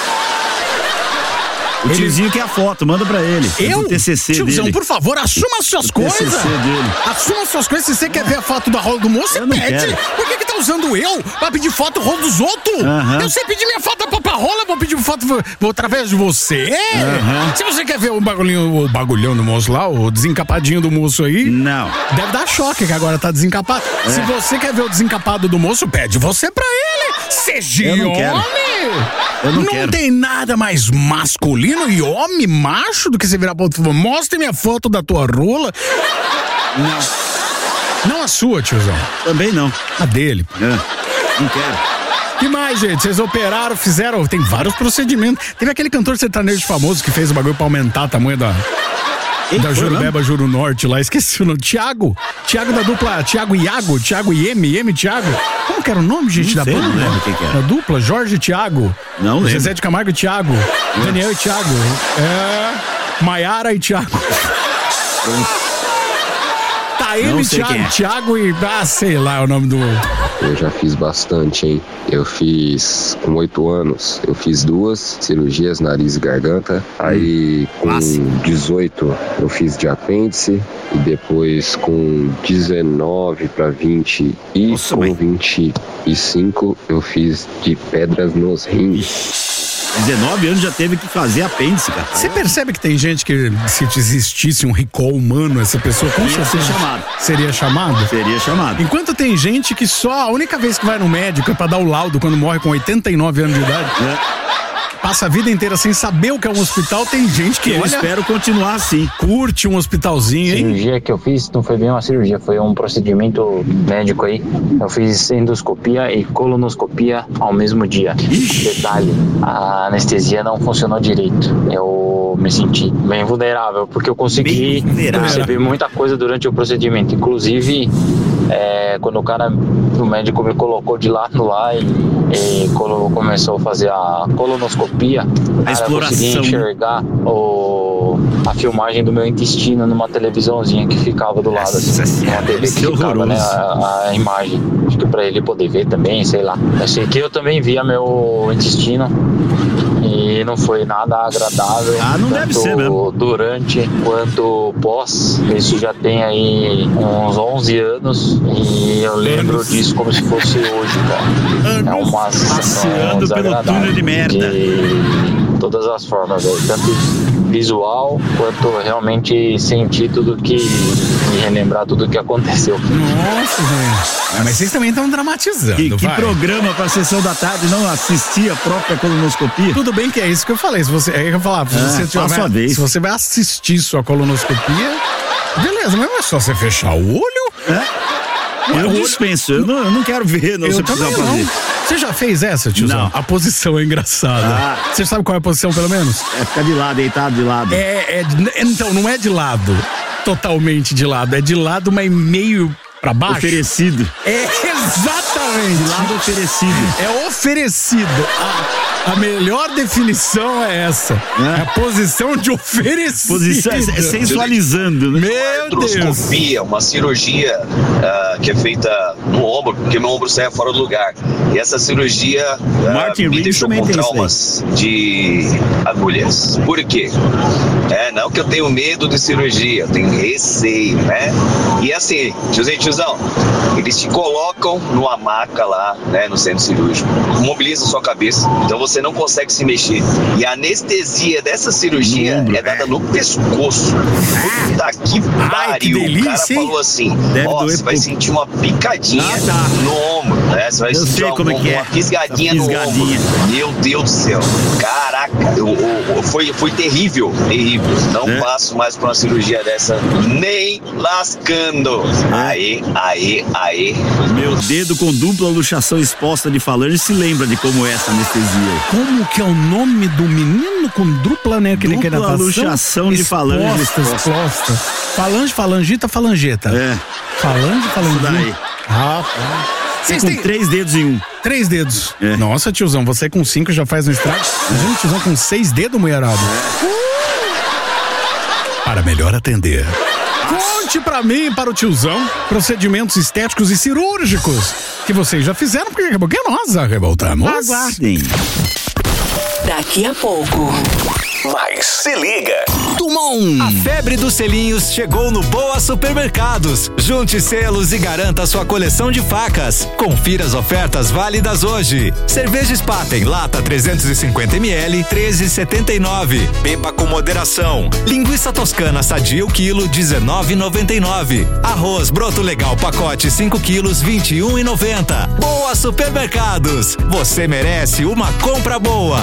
O ele... tiozinho quer a foto, manda pra ele. Eu? O T C C Tiozão, dele. por favor, assuma as suas o coisas. T C C dele. Assuma as suas coisas. Se você quer ver a foto da rola do moço, você pede. Quero. Por que que tá usando eu pra pedir foto rola dos outros? Uh-huh. Eu sei pedir minha foto pra, pra rola, vou pedir foto vou, vou através de você. Uh-huh. Se você quer ver o bagulhinho, o bagulhão do moço lá, o desencapadinho do moço aí. Não. Deve dar choque que agora tá desencapado. É. Se você quer ver o desencapado do moço, pede você pra ele. Seja eu homem. Eu não, não quero. tem nada mais masculino e homem macho do que você virar pra outro e falar, mostre minha foto da tua rola. Não. Não a sua, tiozão. Também não. A dele. É. Não quero. Que mais, gente? Vocês operaram, fizeram, tem vários procedimentos. Teve aquele cantor sertanejo famoso que fez o bagulho pra aumentar o tamanho da... Ele da Jurubeba, Juro Norte lá, esqueci o nome. Tiago. Tiago da dupla, Tiago Iago, Tiago I M, I M Tiago. Como que era o nome, gente, não da sei, banda? Não lembro quem que era. Da dupla, Jorge e Tiago. Não lembro. Zezé de Camargo e Tiago. É. Daniel e Tiago. É. Maiara e Tiago. Taeme, Tiago, é. Tiago e... Ah, sei lá o nome do... Eu já fiz bastante, hein? Eu fiz, com oito anos, eu fiz duas cirurgias, nariz e garganta. Aí, com Nossa. dezoito, eu fiz de apêndice. E depois, com dezenove para vinte e Nossa, com mãe. vinte e cinco, eu fiz de pedras nos rins. dezenove anos já teve que fazer apêndice, cara. Você percebe que tem gente que, se existisse um recall humano, essa pessoa com Ia ser chamado. Seria chamado? Seria chamado. Enquanto tem gente que só a única vez que vai no médico é pra dar o laudo quando morre com oitenta e nove anos de idade. É. Passa a vida inteira sem saber o que é um hospital, tem gente que, eu olha, espero continuar assim. Curte um hospitalzinho, hein? A cirurgia que eu fiz não foi bem uma cirurgia, foi um procedimento médico aí. Eu fiz endoscopia e colonoscopia ao mesmo dia. Ixi. Detalhe, a anestesia não funcionou direito. Eu me senti bem vulnerável, porque eu consegui perceber muita coisa durante o procedimento. Inclusive, é, quando o cara, o médico me colocou de lado lá e, e começou a fazer a colonoscopia, a exploração. Eu consegui enxergar o, a filmagem do meu intestino numa televisãozinha que ficava do lado, assim, uma T V que ficava, né, a, a imagem, acho que pra ele poder ver também, sei lá. Eu sei que eu também via meu intestino e não foi nada agradável. Ah, não deve ser mesmo. Durante quanto pós, isso já tem aí uns onze anos e eu lembro disso como se fosse hoje, cara. É uma passeando pelo túnel de merda. De todas as formas, véio. Tanto visual quanto realmente sentir tudo que e relembrar tudo que aconteceu. Nossa, velho. Mas vocês também estão dramatizando. Que, que vai. programa pra sessão da tarde não assistir a própria colonoscopia? Tudo bem que é isso que eu falei. Se você, é que eu falava, se, é, você tiver, sua vez. se você vai assistir sua colonoscopia, beleza, mas não é só você fechar o olho. É? Eu dispenso, eu não, eu não quero ver, não, eu você precisa fazer. Não. Você já fez essa, tiozão? Não. A posição é engraçada. Ah. Você sabe qual é a posição, pelo menos? É ficar de lado, deitado de lado. É, é, então, não é de lado, totalmente de lado, é de lado, mas meio pra baixo. Oferecido. É, exatamente. De lado oferecido. É oferecido. A, a melhor definição é essa. É, é a posição de oferecido. Posição é sensualizando, né? Meu Deus. Artroscopia, uma cirurgia uh, que é feita no ombro, porque meu ombro sai fora do lugar. E essa cirurgia uh, me deixou com traumas de agulhas. Por quê? É, não que eu tenho medo de cirurgia, eu tenho receio, né? E assim, tiozinho, tiozão, eles te colocam numa maca lá, né, no centro cirúrgico, mobiliza sua cabeça, então você não consegue se mexer. E a anestesia dessa cirurgia ombro, é dada no pescoço. Puta que pariu. O cara falou assim, ó, você vai sentir uma picadinha ah, tá. no ombro, né? Você vai eu sentir uma, como é que é. uma fisgadinha, fisgadinha no ombro. Meu Deus do céu. Caraca, eu, eu, foi, foi terrível, terrível. Não é. passo mais por uma cirurgia dessa, nem lascando. É. Aí, aí, aí. Meu dedo com dupla luxação exposta de falange se lembra de como é essa anestesia. Como que é o nome do menino com dupla, né? Que dupla luxação de falange exposta. exposta. Falange, falangita, falangeta. É. Falange, falangita. Daí. Rapaz. Vocês com têm... três dedos em um. Três dedos. É. Nossa, tiozão, você com cinco já faz um estrago. É. Gente, tiozão com seis dedos, mulherada. É. Uh! Para melhor atender. Conte pra mim e para o tiozão procedimentos estéticos e cirúrgicos que vocês já fizeram, porque nós revoltamos. Aguardem. Daqui a pouco. Mas se liga. Tumon. A febre dos selinhos chegou no Boa Supermercados. Junte selos e garanta sua coleção de facas. Confira as ofertas válidas hoje. Cerveja Spaten, lata trezentos e cinquenta mililitros, treze reais e setenta e nove centavos. Beba com moderação. Linguiça toscana sadia o quilo, dezenove reais e noventa e nove centavos. Arroz broto legal pacote cinco quilos, vinte e um reais e noventa centavos. Boa Supermercados. Você merece uma compra boa.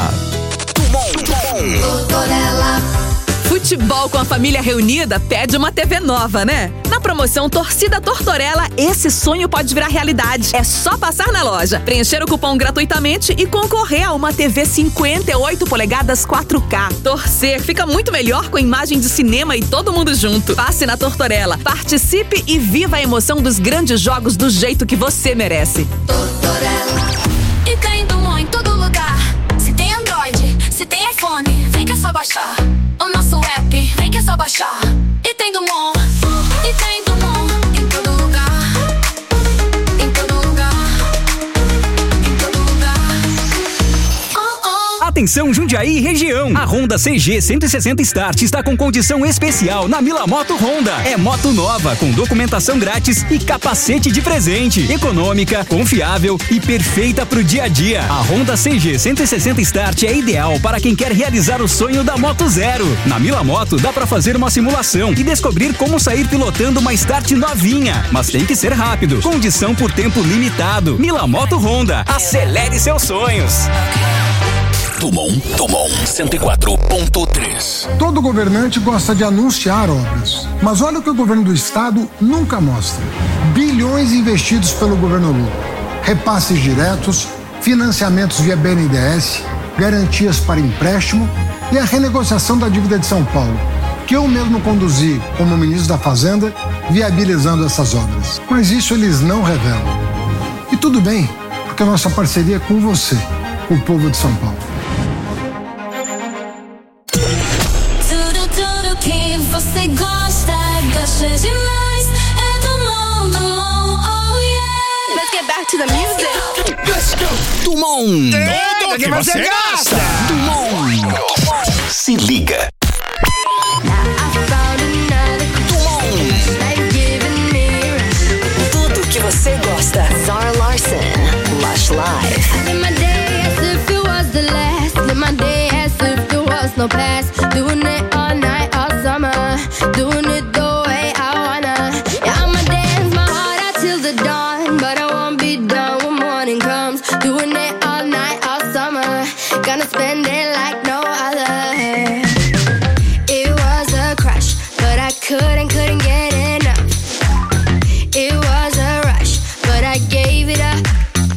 Futebol com a família reunida pede uma T V nova, né? Na promoção Torcida Tortorella, esse sonho pode virar realidade. É só passar na loja, preencher o cupom gratuitamente e concorrer a uma T V cinquenta e oito polegadas quatro K. Torcer fica muito melhor com imagem de cinema e todo mundo junto. Passe na Tortorella, participe e viva a emoção dos grandes jogos do jeito que você merece. Tortorella. E tem Dumont em todo lugar. Se tem Android, se tem iPhone, vem que é só baixar. O nosso app, vem que é só baixar. E tem Dumont, e tem Dumont em todo lugar. Em todo lugar, em todo lugar. Oh, oh. A Atenção Jundiaí e região. A Honda C G cento e sessenta Start está com condição especial na Mila Moto Honda. É moto nova, com documentação grátis e capacete de presente. Econômica, confiável e perfeita pro dia a dia. A Honda C G cento e sessenta Start é ideal para quem quer realizar o sonho da Moto Zero. Na Mila Moto dá para fazer uma simulação e descobrir como sair pilotando uma Start novinha. Mas tem que ser rápido. Condição por tempo limitado. Mila Moto Honda. Acelere seus sonhos. Dumont, Dumont cento e quatro ponto três. Todo governante gosta de anunciar obras, mas olha o que o governo do estado nunca mostra. Bilhões investidos pelo governo Lula. Repasses diretos, financiamentos via B N D E S, garantias para empréstimo e a renegociação da dívida de São Paulo, que eu mesmo conduzi como ministro da Fazenda, viabilizando essas obras. Mas isso eles não revelam. E tudo bem, porque a nossa parceria é com você, com o povo de São Paulo. Tudo, tudo que você gosta, gosta demais. É Dumont, Dumont, oh yeah. Let's get back to the music. Let's go. Dumont. Tudo que você gosta. Dumont. Dumont. Se liga. Tudo que você gosta. Zara Larsson, Lush Live. In my day as if it was the last. In my day as if there was no past. Doing it all night, all summer. Doing it the way I wanna. Yeah, I'ma dance my heart out till the dawn. But I won't be done when morning comes. Doing it all night, all summer. Gonna spend it like no other. It was a crush, but I couldn't, couldn't get enough. It was a rush, but I gave it up.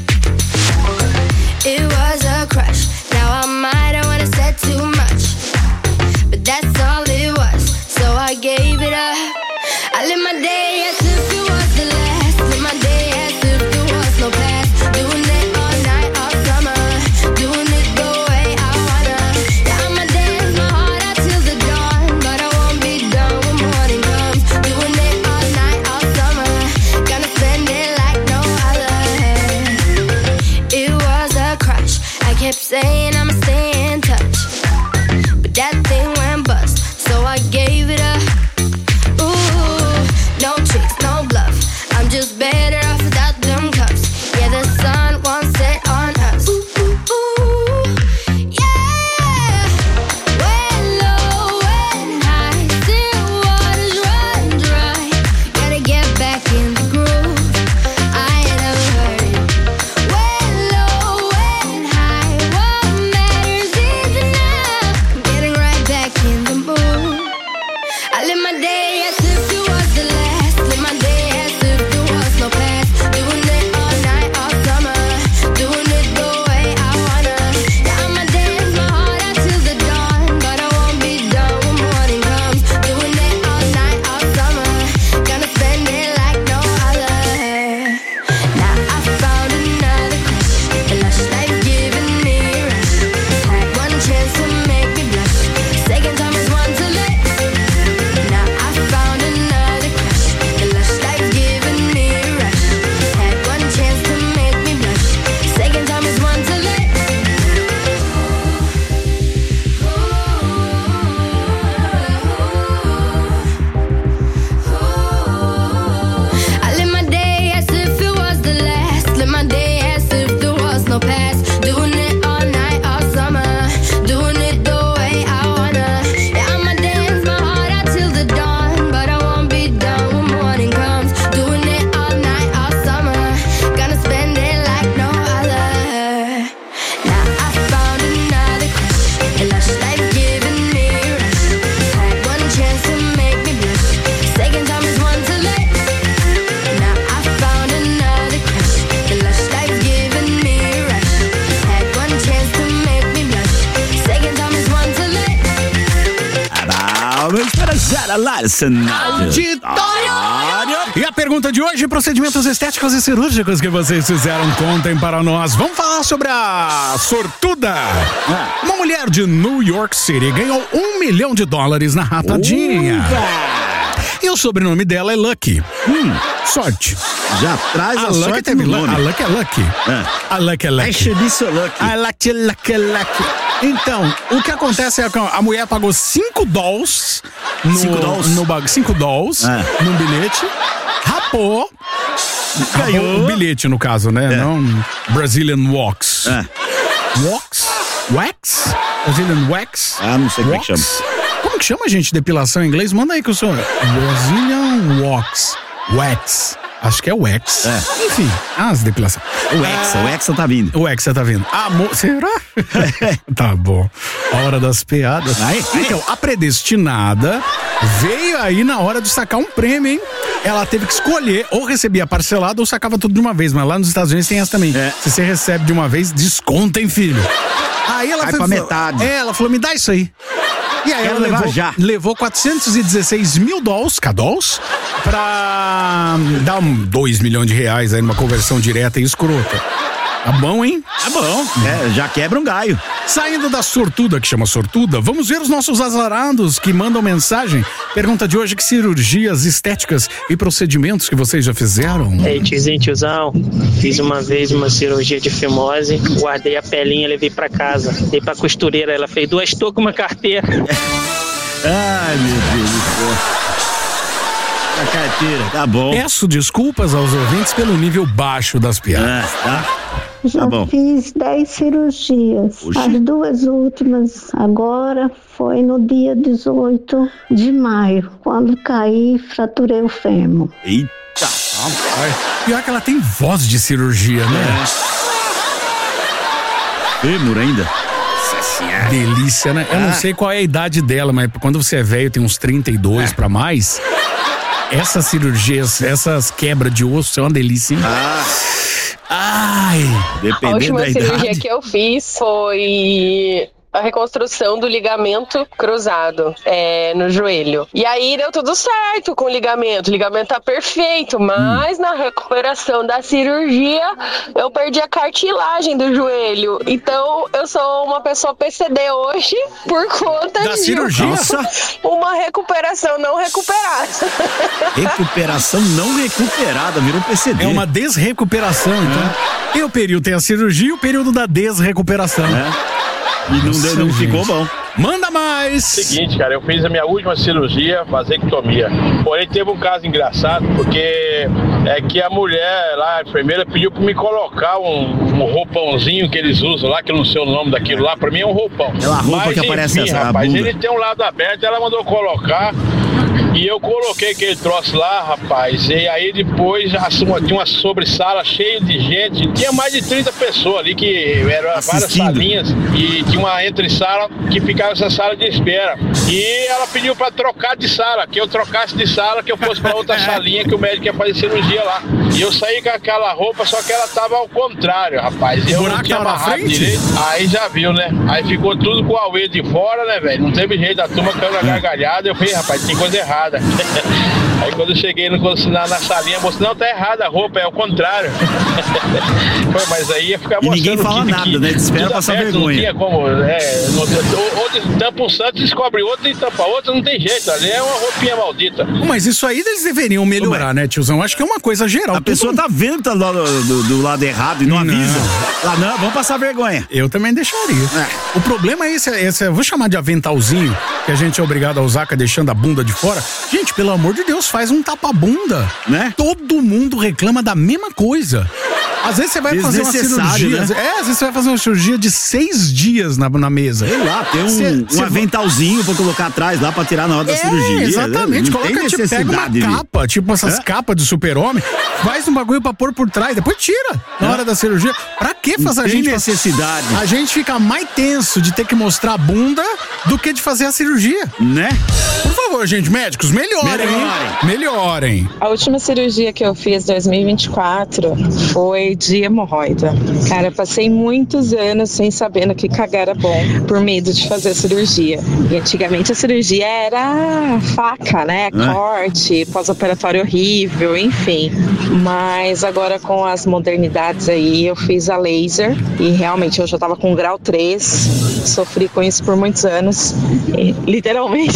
It was a crush. Now I might have wanna said too much, but that's all it was. So I gave it up. I live my day as if it was the last. Live my day as if there was no past. Doing it all night, all summer. Doing it the way I wanna. Yeah, I'ma dance my heart out till the dawn, but I won't be done when morning comes. Doing it all night, all summer. Gonna spend it like no other. It was a crush. I kept saying I'ma stay in touch, but that thing went bust, so I gave it up. Ooh, no tricks, no bluff. I'm just better off without them cups. Yeah, the sun won't set on us. Ooh, ooh, ooh, yeah. When low, when high, still waters run dry. Gotta get back in the groove. I ain't never heard it. When low, when high, what matters is enough. Getting right back in the mood. I live my day as if it was the last. Live my day as if there was no past. Doing it all night, all summer. Doing it the way I wanna. Yeah, I'ma dance my heart out till the dawn, but I won't be done when morning comes. Doing it all night, all summer. Gonna spend it like no other. Now I found another crush. The lush life giving me a rush. Had one chance to make me blush. Second time is one to let. Now I found another crush. The lush life giving me a rush. Had one chance to make me blush. Second time is one to let. I live my day as if it was the last. Live my day as if there was no past. Doing it all night, all summer. Doing it the way I wanna. Yeah, I'ma dance my heart out till the dawn, but I won't be done when morning comes. Doing it all night, all summer. Gonna spend it like no other. Now I found another crush. A lush life giving me a rush. Had one chance to make me blush. Second time is one to let. Now I found another crush. The lush life giving me a rush. Had one chance to make me blush. Second time is one to let. Vamos para Zara Larsson. Auditório! E a pergunta de hoje, procedimentos estéticos e cirúrgicos que vocês fizeram, contem para nós. Vamos falar sobre a sortuda. Uma mulher de New York City ganhou um milhão de dólares na ratadinha. E o sobrenome dela é Lucky. Hum, sorte. Já traz a, a Lucky sorte teve no Lu- nome. A Lucky é Lucky. É. A Lucky é Lucky. I should be so lucky. I lucky, lucky, lucky. Então, o que acontece é que a mulher pagou cinco dólares no, cinco dólares? no bagulho, cinco dólares É. num bilhete, rapou, Ganhou. rapou o bilhete no caso, né? É. Não Brazilian Wax. É. Wax? Wax? Brazilian Wax? Ah, não sei como é que Wax? chama. Como que chama, gente, depilação em inglês? Manda aí que eu sou Brazilian Wax. Wax. Acho que é o X. É. Enfim, as depilações. O Hexa, o Hexa tá vindo. O Hexa tá vindo. Amor, será? Tá bom. A hora das piadas. Aí, aí. Então, a predestinada veio aí na hora de sacar um prêmio, hein? Ela teve que escolher, ou recebia parcelado ou sacava tudo de uma vez. Mas lá nos Estados Unidos tem essa também. É. Se você recebe de uma vez, desconta, hein, filho? Aí ela Vai foi, pra metade. É, ela falou, me dá isso aí. E aí Quero ela levar levou, já. levou quatrocentos e dezesseis mil dólares, cadóls, pra dar um dois milhões de reais aí numa conversão direta e escrota. Tá bom, hein? Tá bom. É, já quebra um gaio. Saindo da sortuda, que chama sortuda, vamos ver os nossos azarados que mandam mensagem. Pergunta de hoje, que cirurgias estéticas e procedimentos que vocês já fizeram? Ei, tiozinho, tiozão, fiz uma vez uma cirurgia de fimose, guardei a pelinha, levei pra casa, dei pra costureira, ela fez duas toucas e uma carteira. Ai, meu Deus do céu. A carteira, tá bom. Peço desculpas aos ouvintes pelo nível baixo das piadas. É, tá? Já Tá bom. fiz dez cirurgias. Oxi. As duas últimas agora foi no dia dezoito de maio, quando caí e fraturei o fêmur. Eita. Pior que ela tem voz de cirurgia, né? Fêmur ainda. Nossa senhora. Delícia, né? Eu não Ah. sei qual é a idade dela, mas quando você é velho, tem uns trinta e dois pra mais, essas cirurgias, essas quebras de osso é uma delícia, hein? Ah. Ai, A Dependendo última da cirurgia idade. que eu fiz foi a reconstrução do ligamento cruzado é, no joelho. E aí deu tudo certo com o ligamento. O ligamento tá perfeito, mas na recuperação da cirurgia eu perdi a cartilagem do joelho. Então eu sou uma pessoa P C D hoje por conta Da de cirurgia? uma, uma recuperação não recuperada. Recuperação não recuperada, virou P C D. é uma desrecuperação, então. Tem o período, tem a cirurgia e o período da desrecuperação. É. E não, deu, não Nossa, ficou gente. bom. Manda mais! Seguinte, cara, eu fiz a minha última cirurgia, vasectomia. Porém, teve um caso engraçado, porque é que a mulher lá, a enfermeira, pediu pra me colocar um, um roupãozinho que eles usam lá, que eu não sei o nome daquilo lá, pra mim é um roupão. Aquela roupa Mas, que aparece enfim, essa, a rapaz, bunda. ele tem um lado aberto, ela mandou colocar. E eu coloquei aquele troço lá, rapaz, e aí depois já tinha uma sobressala cheia de gente, tinha mais de trinta pessoas ali, que eram várias Assistindo. salinhas, e tinha uma entre-sala que ficava essa sala de espera. E ela pediu pra trocar de sala, que eu trocasse de sala, que eu fosse pra outra salinha que o médico ia fazer cirurgia lá. E eu saí com aquela roupa, só que ela tava ao contrário, rapaz. E eu não tinha tava na amarrado frente? direito. Aí já viu, né? Aí ficou tudo com o auê de fora, né, velho? Não teve jeito, a turma caiu na gargalhada. Eu falei, rapaz, tem coisa errada. Aí quando eu cheguei no, na, na salinha, a moça, não, tá errada a roupa, é o contrário. Foi, mas aí ia ficar E ninguém mostrando fala que- nada, que né? Espera tudo passar aberto, vergonha. Não tinha como, é, não, ou, ou tampa um santo, descobre outro e tampa outro, não tem jeito, ali é uma roupinha maldita. Mas isso aí eles deveriam melhorar, né, tiozão? Acho que é uma coisa geral. A pessoa tá vendo que tá do, do, do lado errado e não, Não. avisa. Lá, não, vamos passar vergonha. Eu também deixaria. É. O problema é esse, esse, eu vou chamar de aventalzinho, que a gente é obrigado a usar, que é deixando a bunda de fora. Gente, pelo amor de Deus, faz um tapa-bunda. Né? Todo mundo reclama da mesma coisa. Às vezes você vai fazer uma Desnecessário, cirurgia. né? É, às vezes você vai fazer uma cirurgia de seis dias na, na mesa. Sei lá, tem um, Cê- um cê- aventalzinho pra colocar atrás lá pra tirar na hora da É, cirurgia. exatamente. Não tem Coloca, tipo, pega uma necessidade de- capa, tipo essas Hã? capas de super-homem, faz um bagulho pra pôr por trás, depois tira na Hã? hora da cirurgia. Pra que Não fazer a tem gente... necessidade. A gente fica mais tenso de ter que mostrar a bunda do que de fazer a cirurgia. Né? Por favor, gente, médicos, melhorem. hein? Melhorem. A última cirurgia que eu fiz em dois mil e vinte e quatro foi de hemorroida. Cara, eu passei muitos anos sem saber no que cagar era bom, por medo de fazer a cirurgia. E antigamente a cirurgia era faca, né? É. Corte, pós-operatório horrível, enfim. Mas agora com as modernidades aí, eu fiz a laser e realmente eu já tava com grau três, sofri com isso por muitos anos, e, literalmente.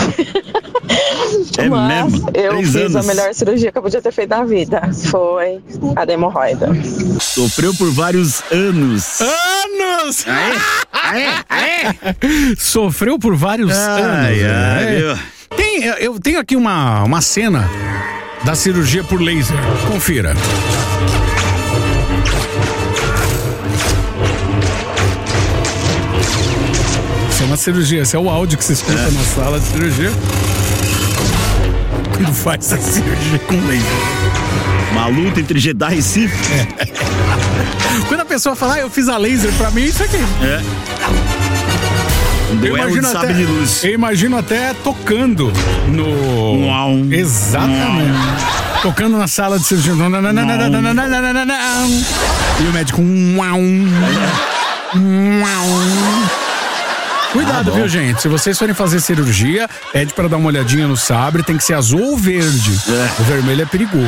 É Mas mesmo? eu Três fiz a anos. melhor cirurgia que eu podia ter feito na vida. Foi a da hemorroida. Sofreu por vários anos. Anos! Aí, Aê, aê. Sofreu por vários ai, anos. Ai, né? Tem, eu tenho aqui uma, uma cena da cirurgia por laser. Confira. Isso é uma cirurgia, esse é o áudio que você escuta é. na sala de cirurgia. Ele faz a cirurgia com laser. Uma luta entre Jedi e Sith. É. Quando a pessoa fala, ah, eu fiz a laser, pra mim é isso aqui. É. Eu imagino, até, de luz. eu imagino até tocando no... Uau. Exatamente. Uau. Tocando na sala de cirurgia. E o médico... Uau. Uau. Cuidado, ah, viu, gente? Se vocês forem fazer cirurgia, pede pra dar uma olhadinha no sabre, tem que ser azul ou verde. É. O vermelho é perigoso.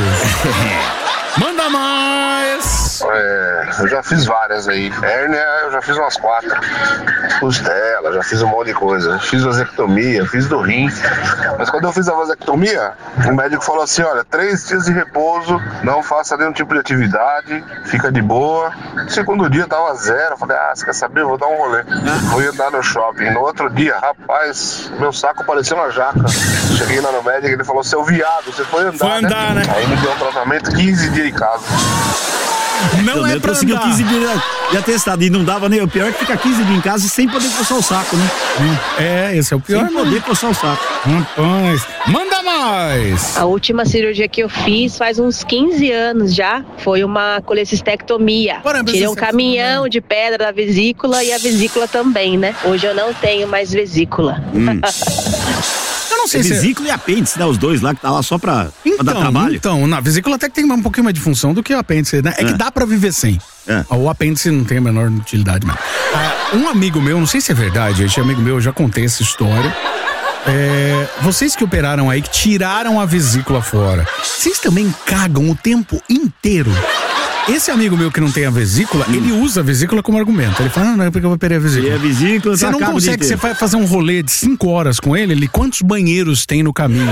Manda mais! É, eu já fiz várias aí. Hérnia, eu já fiz umas quatro. Costela, já fiz um monte de coisa. Fiz vasectomia, fiz do rim. Mas quando eu fiz a vasectomia, o médico falou assim, olha, três dias de repouso, não faça nenhum tipo de atividade, fica de boa. Segundo dia tava zero. Eu falei, ah, você quer saber? Eu vou dar um rolê. Fui andar no shopping. No outro dia, rapaz, meu saco parecia uma jaca. Cheguei lá no médico e ele falou, seu viado, você foi andar, foi andar, né? né? Aí me deu um tratamento, quinze dias em casa. Não Pelo é pra conseguiu andar. quinze dias de atestado e não dava nem o pior é que fica quinze dias em casa sem poder coçar o saco, né? É, esse é o pior. Sem poder coçar o saco. Rapaz, manda mais! A última cirurgia que eu fiz faz uns quinze anos já, foi uma colecistectomia. Porra, Tirei um caminhão de pedra da vesícula e a vesícula também, né? Hoje eu não tenho mais vesícula. Hum. Eu não sei é se vesícula é... e apêndice, né? Os dois lá que tá lá só pra, então, pra dar trabalho. Então, na vesícula até que tem um pouquinho mais de função do que o apêndice, né? É, é. que dá pra viver sem. É. O apêndice não tem a menor utilidade mesmo. É, um amigo meu, não sei se é verdade, gente, amigo meu, eu já contei essa história. É, vocês que operaram aí, que tiraram a vesícula fora, vocês também cagam o tempo inteiro? Esse amigo meu que não tem a vesícula, hum. ele usa a vesícula como argumento. Ele fala, não, não é porque eu vou operar a vesícula. E a vesícula você não consegue, você vai fazer um rolê de cinco horas com ele, ele quantos banheiros tem no caminho?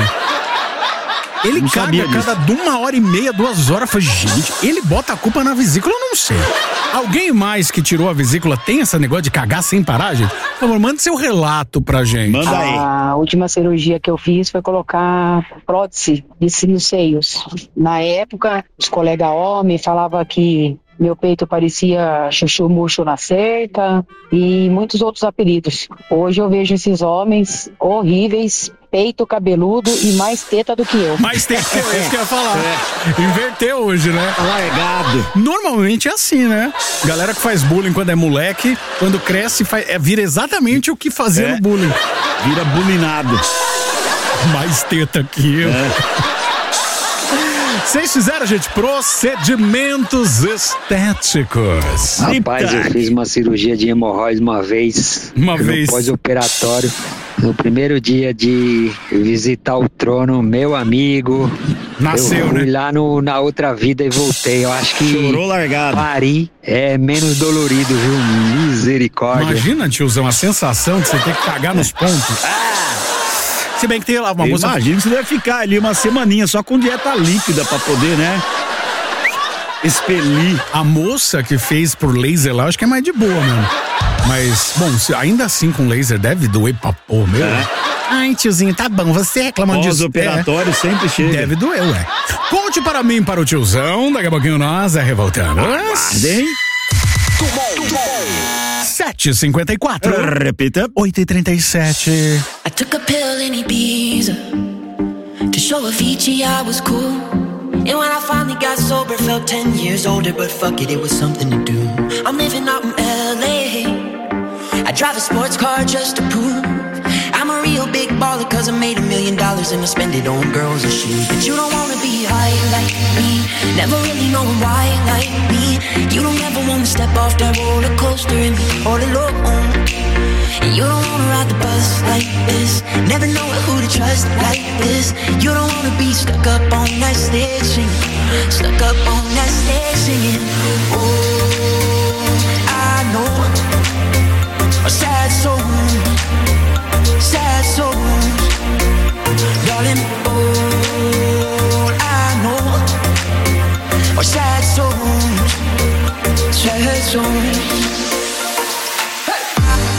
Ele não caga cada de uma hora e meia, duas horas. Fala, gente, ele bota a culpa na vesícula, eu não sei. Alguém mais que tirou a vesícula tem esse negócio de cagar sem parar, gente? Por favor, manda seu relato pra gente. Manda aí. A última cirurgia que eu fiz foi colocar prótese de seios. Na época, os colegas homens falavam que meu peito parecia chuchu murcho na cerca e muitos outros apelidos. Hoje eu vejo esses homens horríveis, peito cabeludo e mais teta do que eu. Mais teta, é isso que eu ia falar. É. Inverteu hoje, né? Largado. Normalmente é assim, né? Galera que faz bullying quando é moleque, quando cresce, faz, é, vira exatamente o que fazia é. no bullying. Vira bullyingado. Mais teta que eu. É. Vocês fizeram, gente, procedimentos estéticos. Rapaz, eu fiz uma cirurgia de hemorroides uma vez. Uma vez. No pós-operatório. No primeiro dia de visitar o trono, meu amigo. Nasceu, eu fui né? lá no, na outra vida e voltei. Eu acho que. Chorou largado. Parir é menos dolorido, viu? Misericórdia. Imagina, tiozão, a sensação de você ter que cagar nos pontos. Ah! Se bem que tem lá uma moça... Imagina que você deve ficar ali uma semaninha só com dieta líquida pra poder, né? Expelir. A moça que fez por laser lá, acho que é mais de boa mesmo. Mas, bom, ainda assim com laser deve doer pra pôr mesmo. É. Ai, tiozinho, tá bom, você reclamando disso. Os operatórios é. sempre chega. Deve doer, ué. Conte para mim, para o tiozão, daqui a pouquinho nós é revoltando. Aguardem. sete e cinquenta e quatro. Repita. oito e trinta e sete. I took a pill in Ibiza to show Avicii I was cool. And when I finally got sober, felt ten years older, but fuck it, it was something to do. I'm living out in L A. I drive a sports car just to prove I'm a real big baller, cause I made a million dollars and I spend it on girls and shoes. But you don't wanna be high like me, never really knowing why like me. You don't ever wanna step off that roller coaster and be all alone. And you don't wanna ride the bus like this, never know who to trust like this. You don't wanna be stuck up on that stage singing, stuck up on that stage singing. Oh, I know a sad soul, sad souls, darling. All I know are sad souls, sad souls.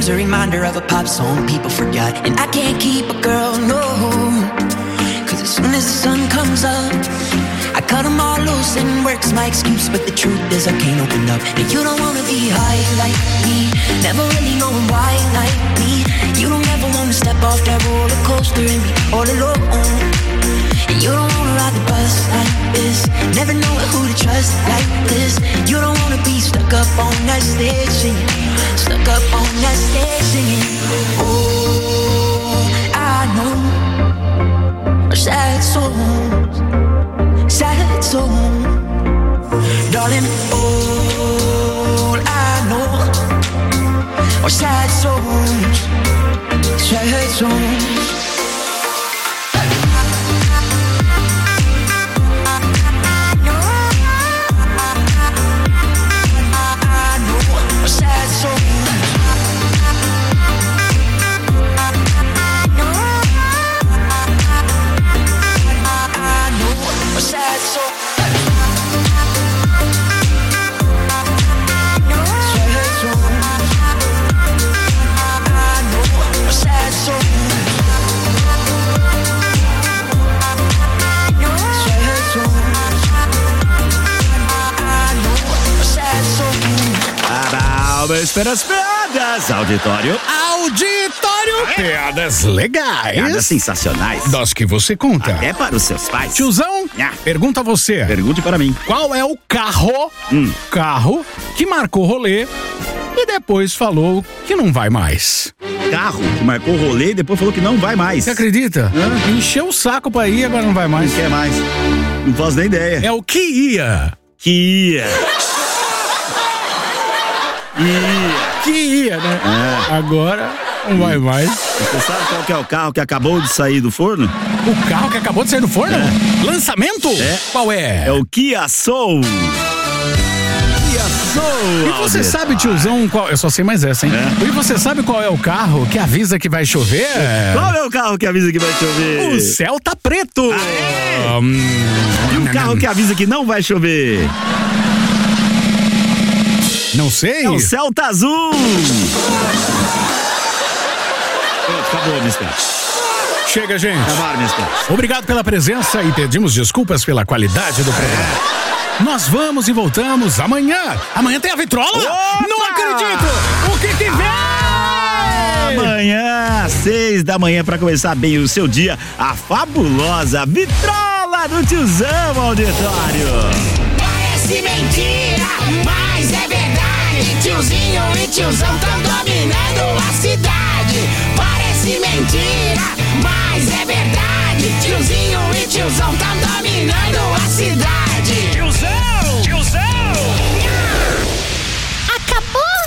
a reminder of a pop song people forgot. And I can't keep a girl, no, cause as soon as the sun comes up, I cut them all loose and work's my excuse. But the truth is I can't open up. And you don't wanna be high like me, never really knowing why like me. You don't ever wanna step off that roller coaster and be all alone. And you don't wanna ride the bus like this, never know who to trust like this. You don't wanna be stuck up on that stage singing, stuck up on that stage singing. Oh, I know sad songs, sad songs, darling. All I know are sad songs, sad songs. Pelas piadas, auditório. Auditório, piadas legais. Piadas sensacionais. Das que você conta. Até para os seus pais. Tiozão, ah. pergunta a você. Pergunte para mim. Qual é o carro, hum. carro que marcou rolê e depois falou que não vai mais? Carro que marcou rolê e depois falou que não vai mais. Você acredita? Hã? Encheu o saco pra ir, agora não vai mais. Não quer mais. Não faço nem ideia. É o que ia. Que ia. Ia. Que ia, né? É. Agora não vai mais. Você sabe qual que é o carro que acabou de sair do forno? O carro que acabou de sair do forno? É. Lançamento? É. Qual é? É o Kia Soul. Kia Soul. E você sabe, tiozão, qual... Eu só sei mais essa, hein? É. E você sabe qual é o carro que avisa que vai chover? Qual é o carro que avisa que vai chover? O Celta Preto. Ah, é? hum... E o carro que avisa que não vai chover? Não sei. É o Celta Azul. Acabou, mister. Chega, gente. Acabaram, mister. Obrigado pela presença e pedimos desculpas pela qualidade do programa. É. Nós vamos e voltamos amanhã. Amanhã tem a vitrola? Opa! Não acredito! O que que vem? Amanhã, às seis da manhã, pra começar bem o seu dia, a fabulosa vitrola do tiozão, auditório. Parece mentira, mas é verdade. Tiozinho e tiozão tão dominando a cidade. Parece mentira, mas é verdade. Tiozinho e tiozão tão dominando a cidade.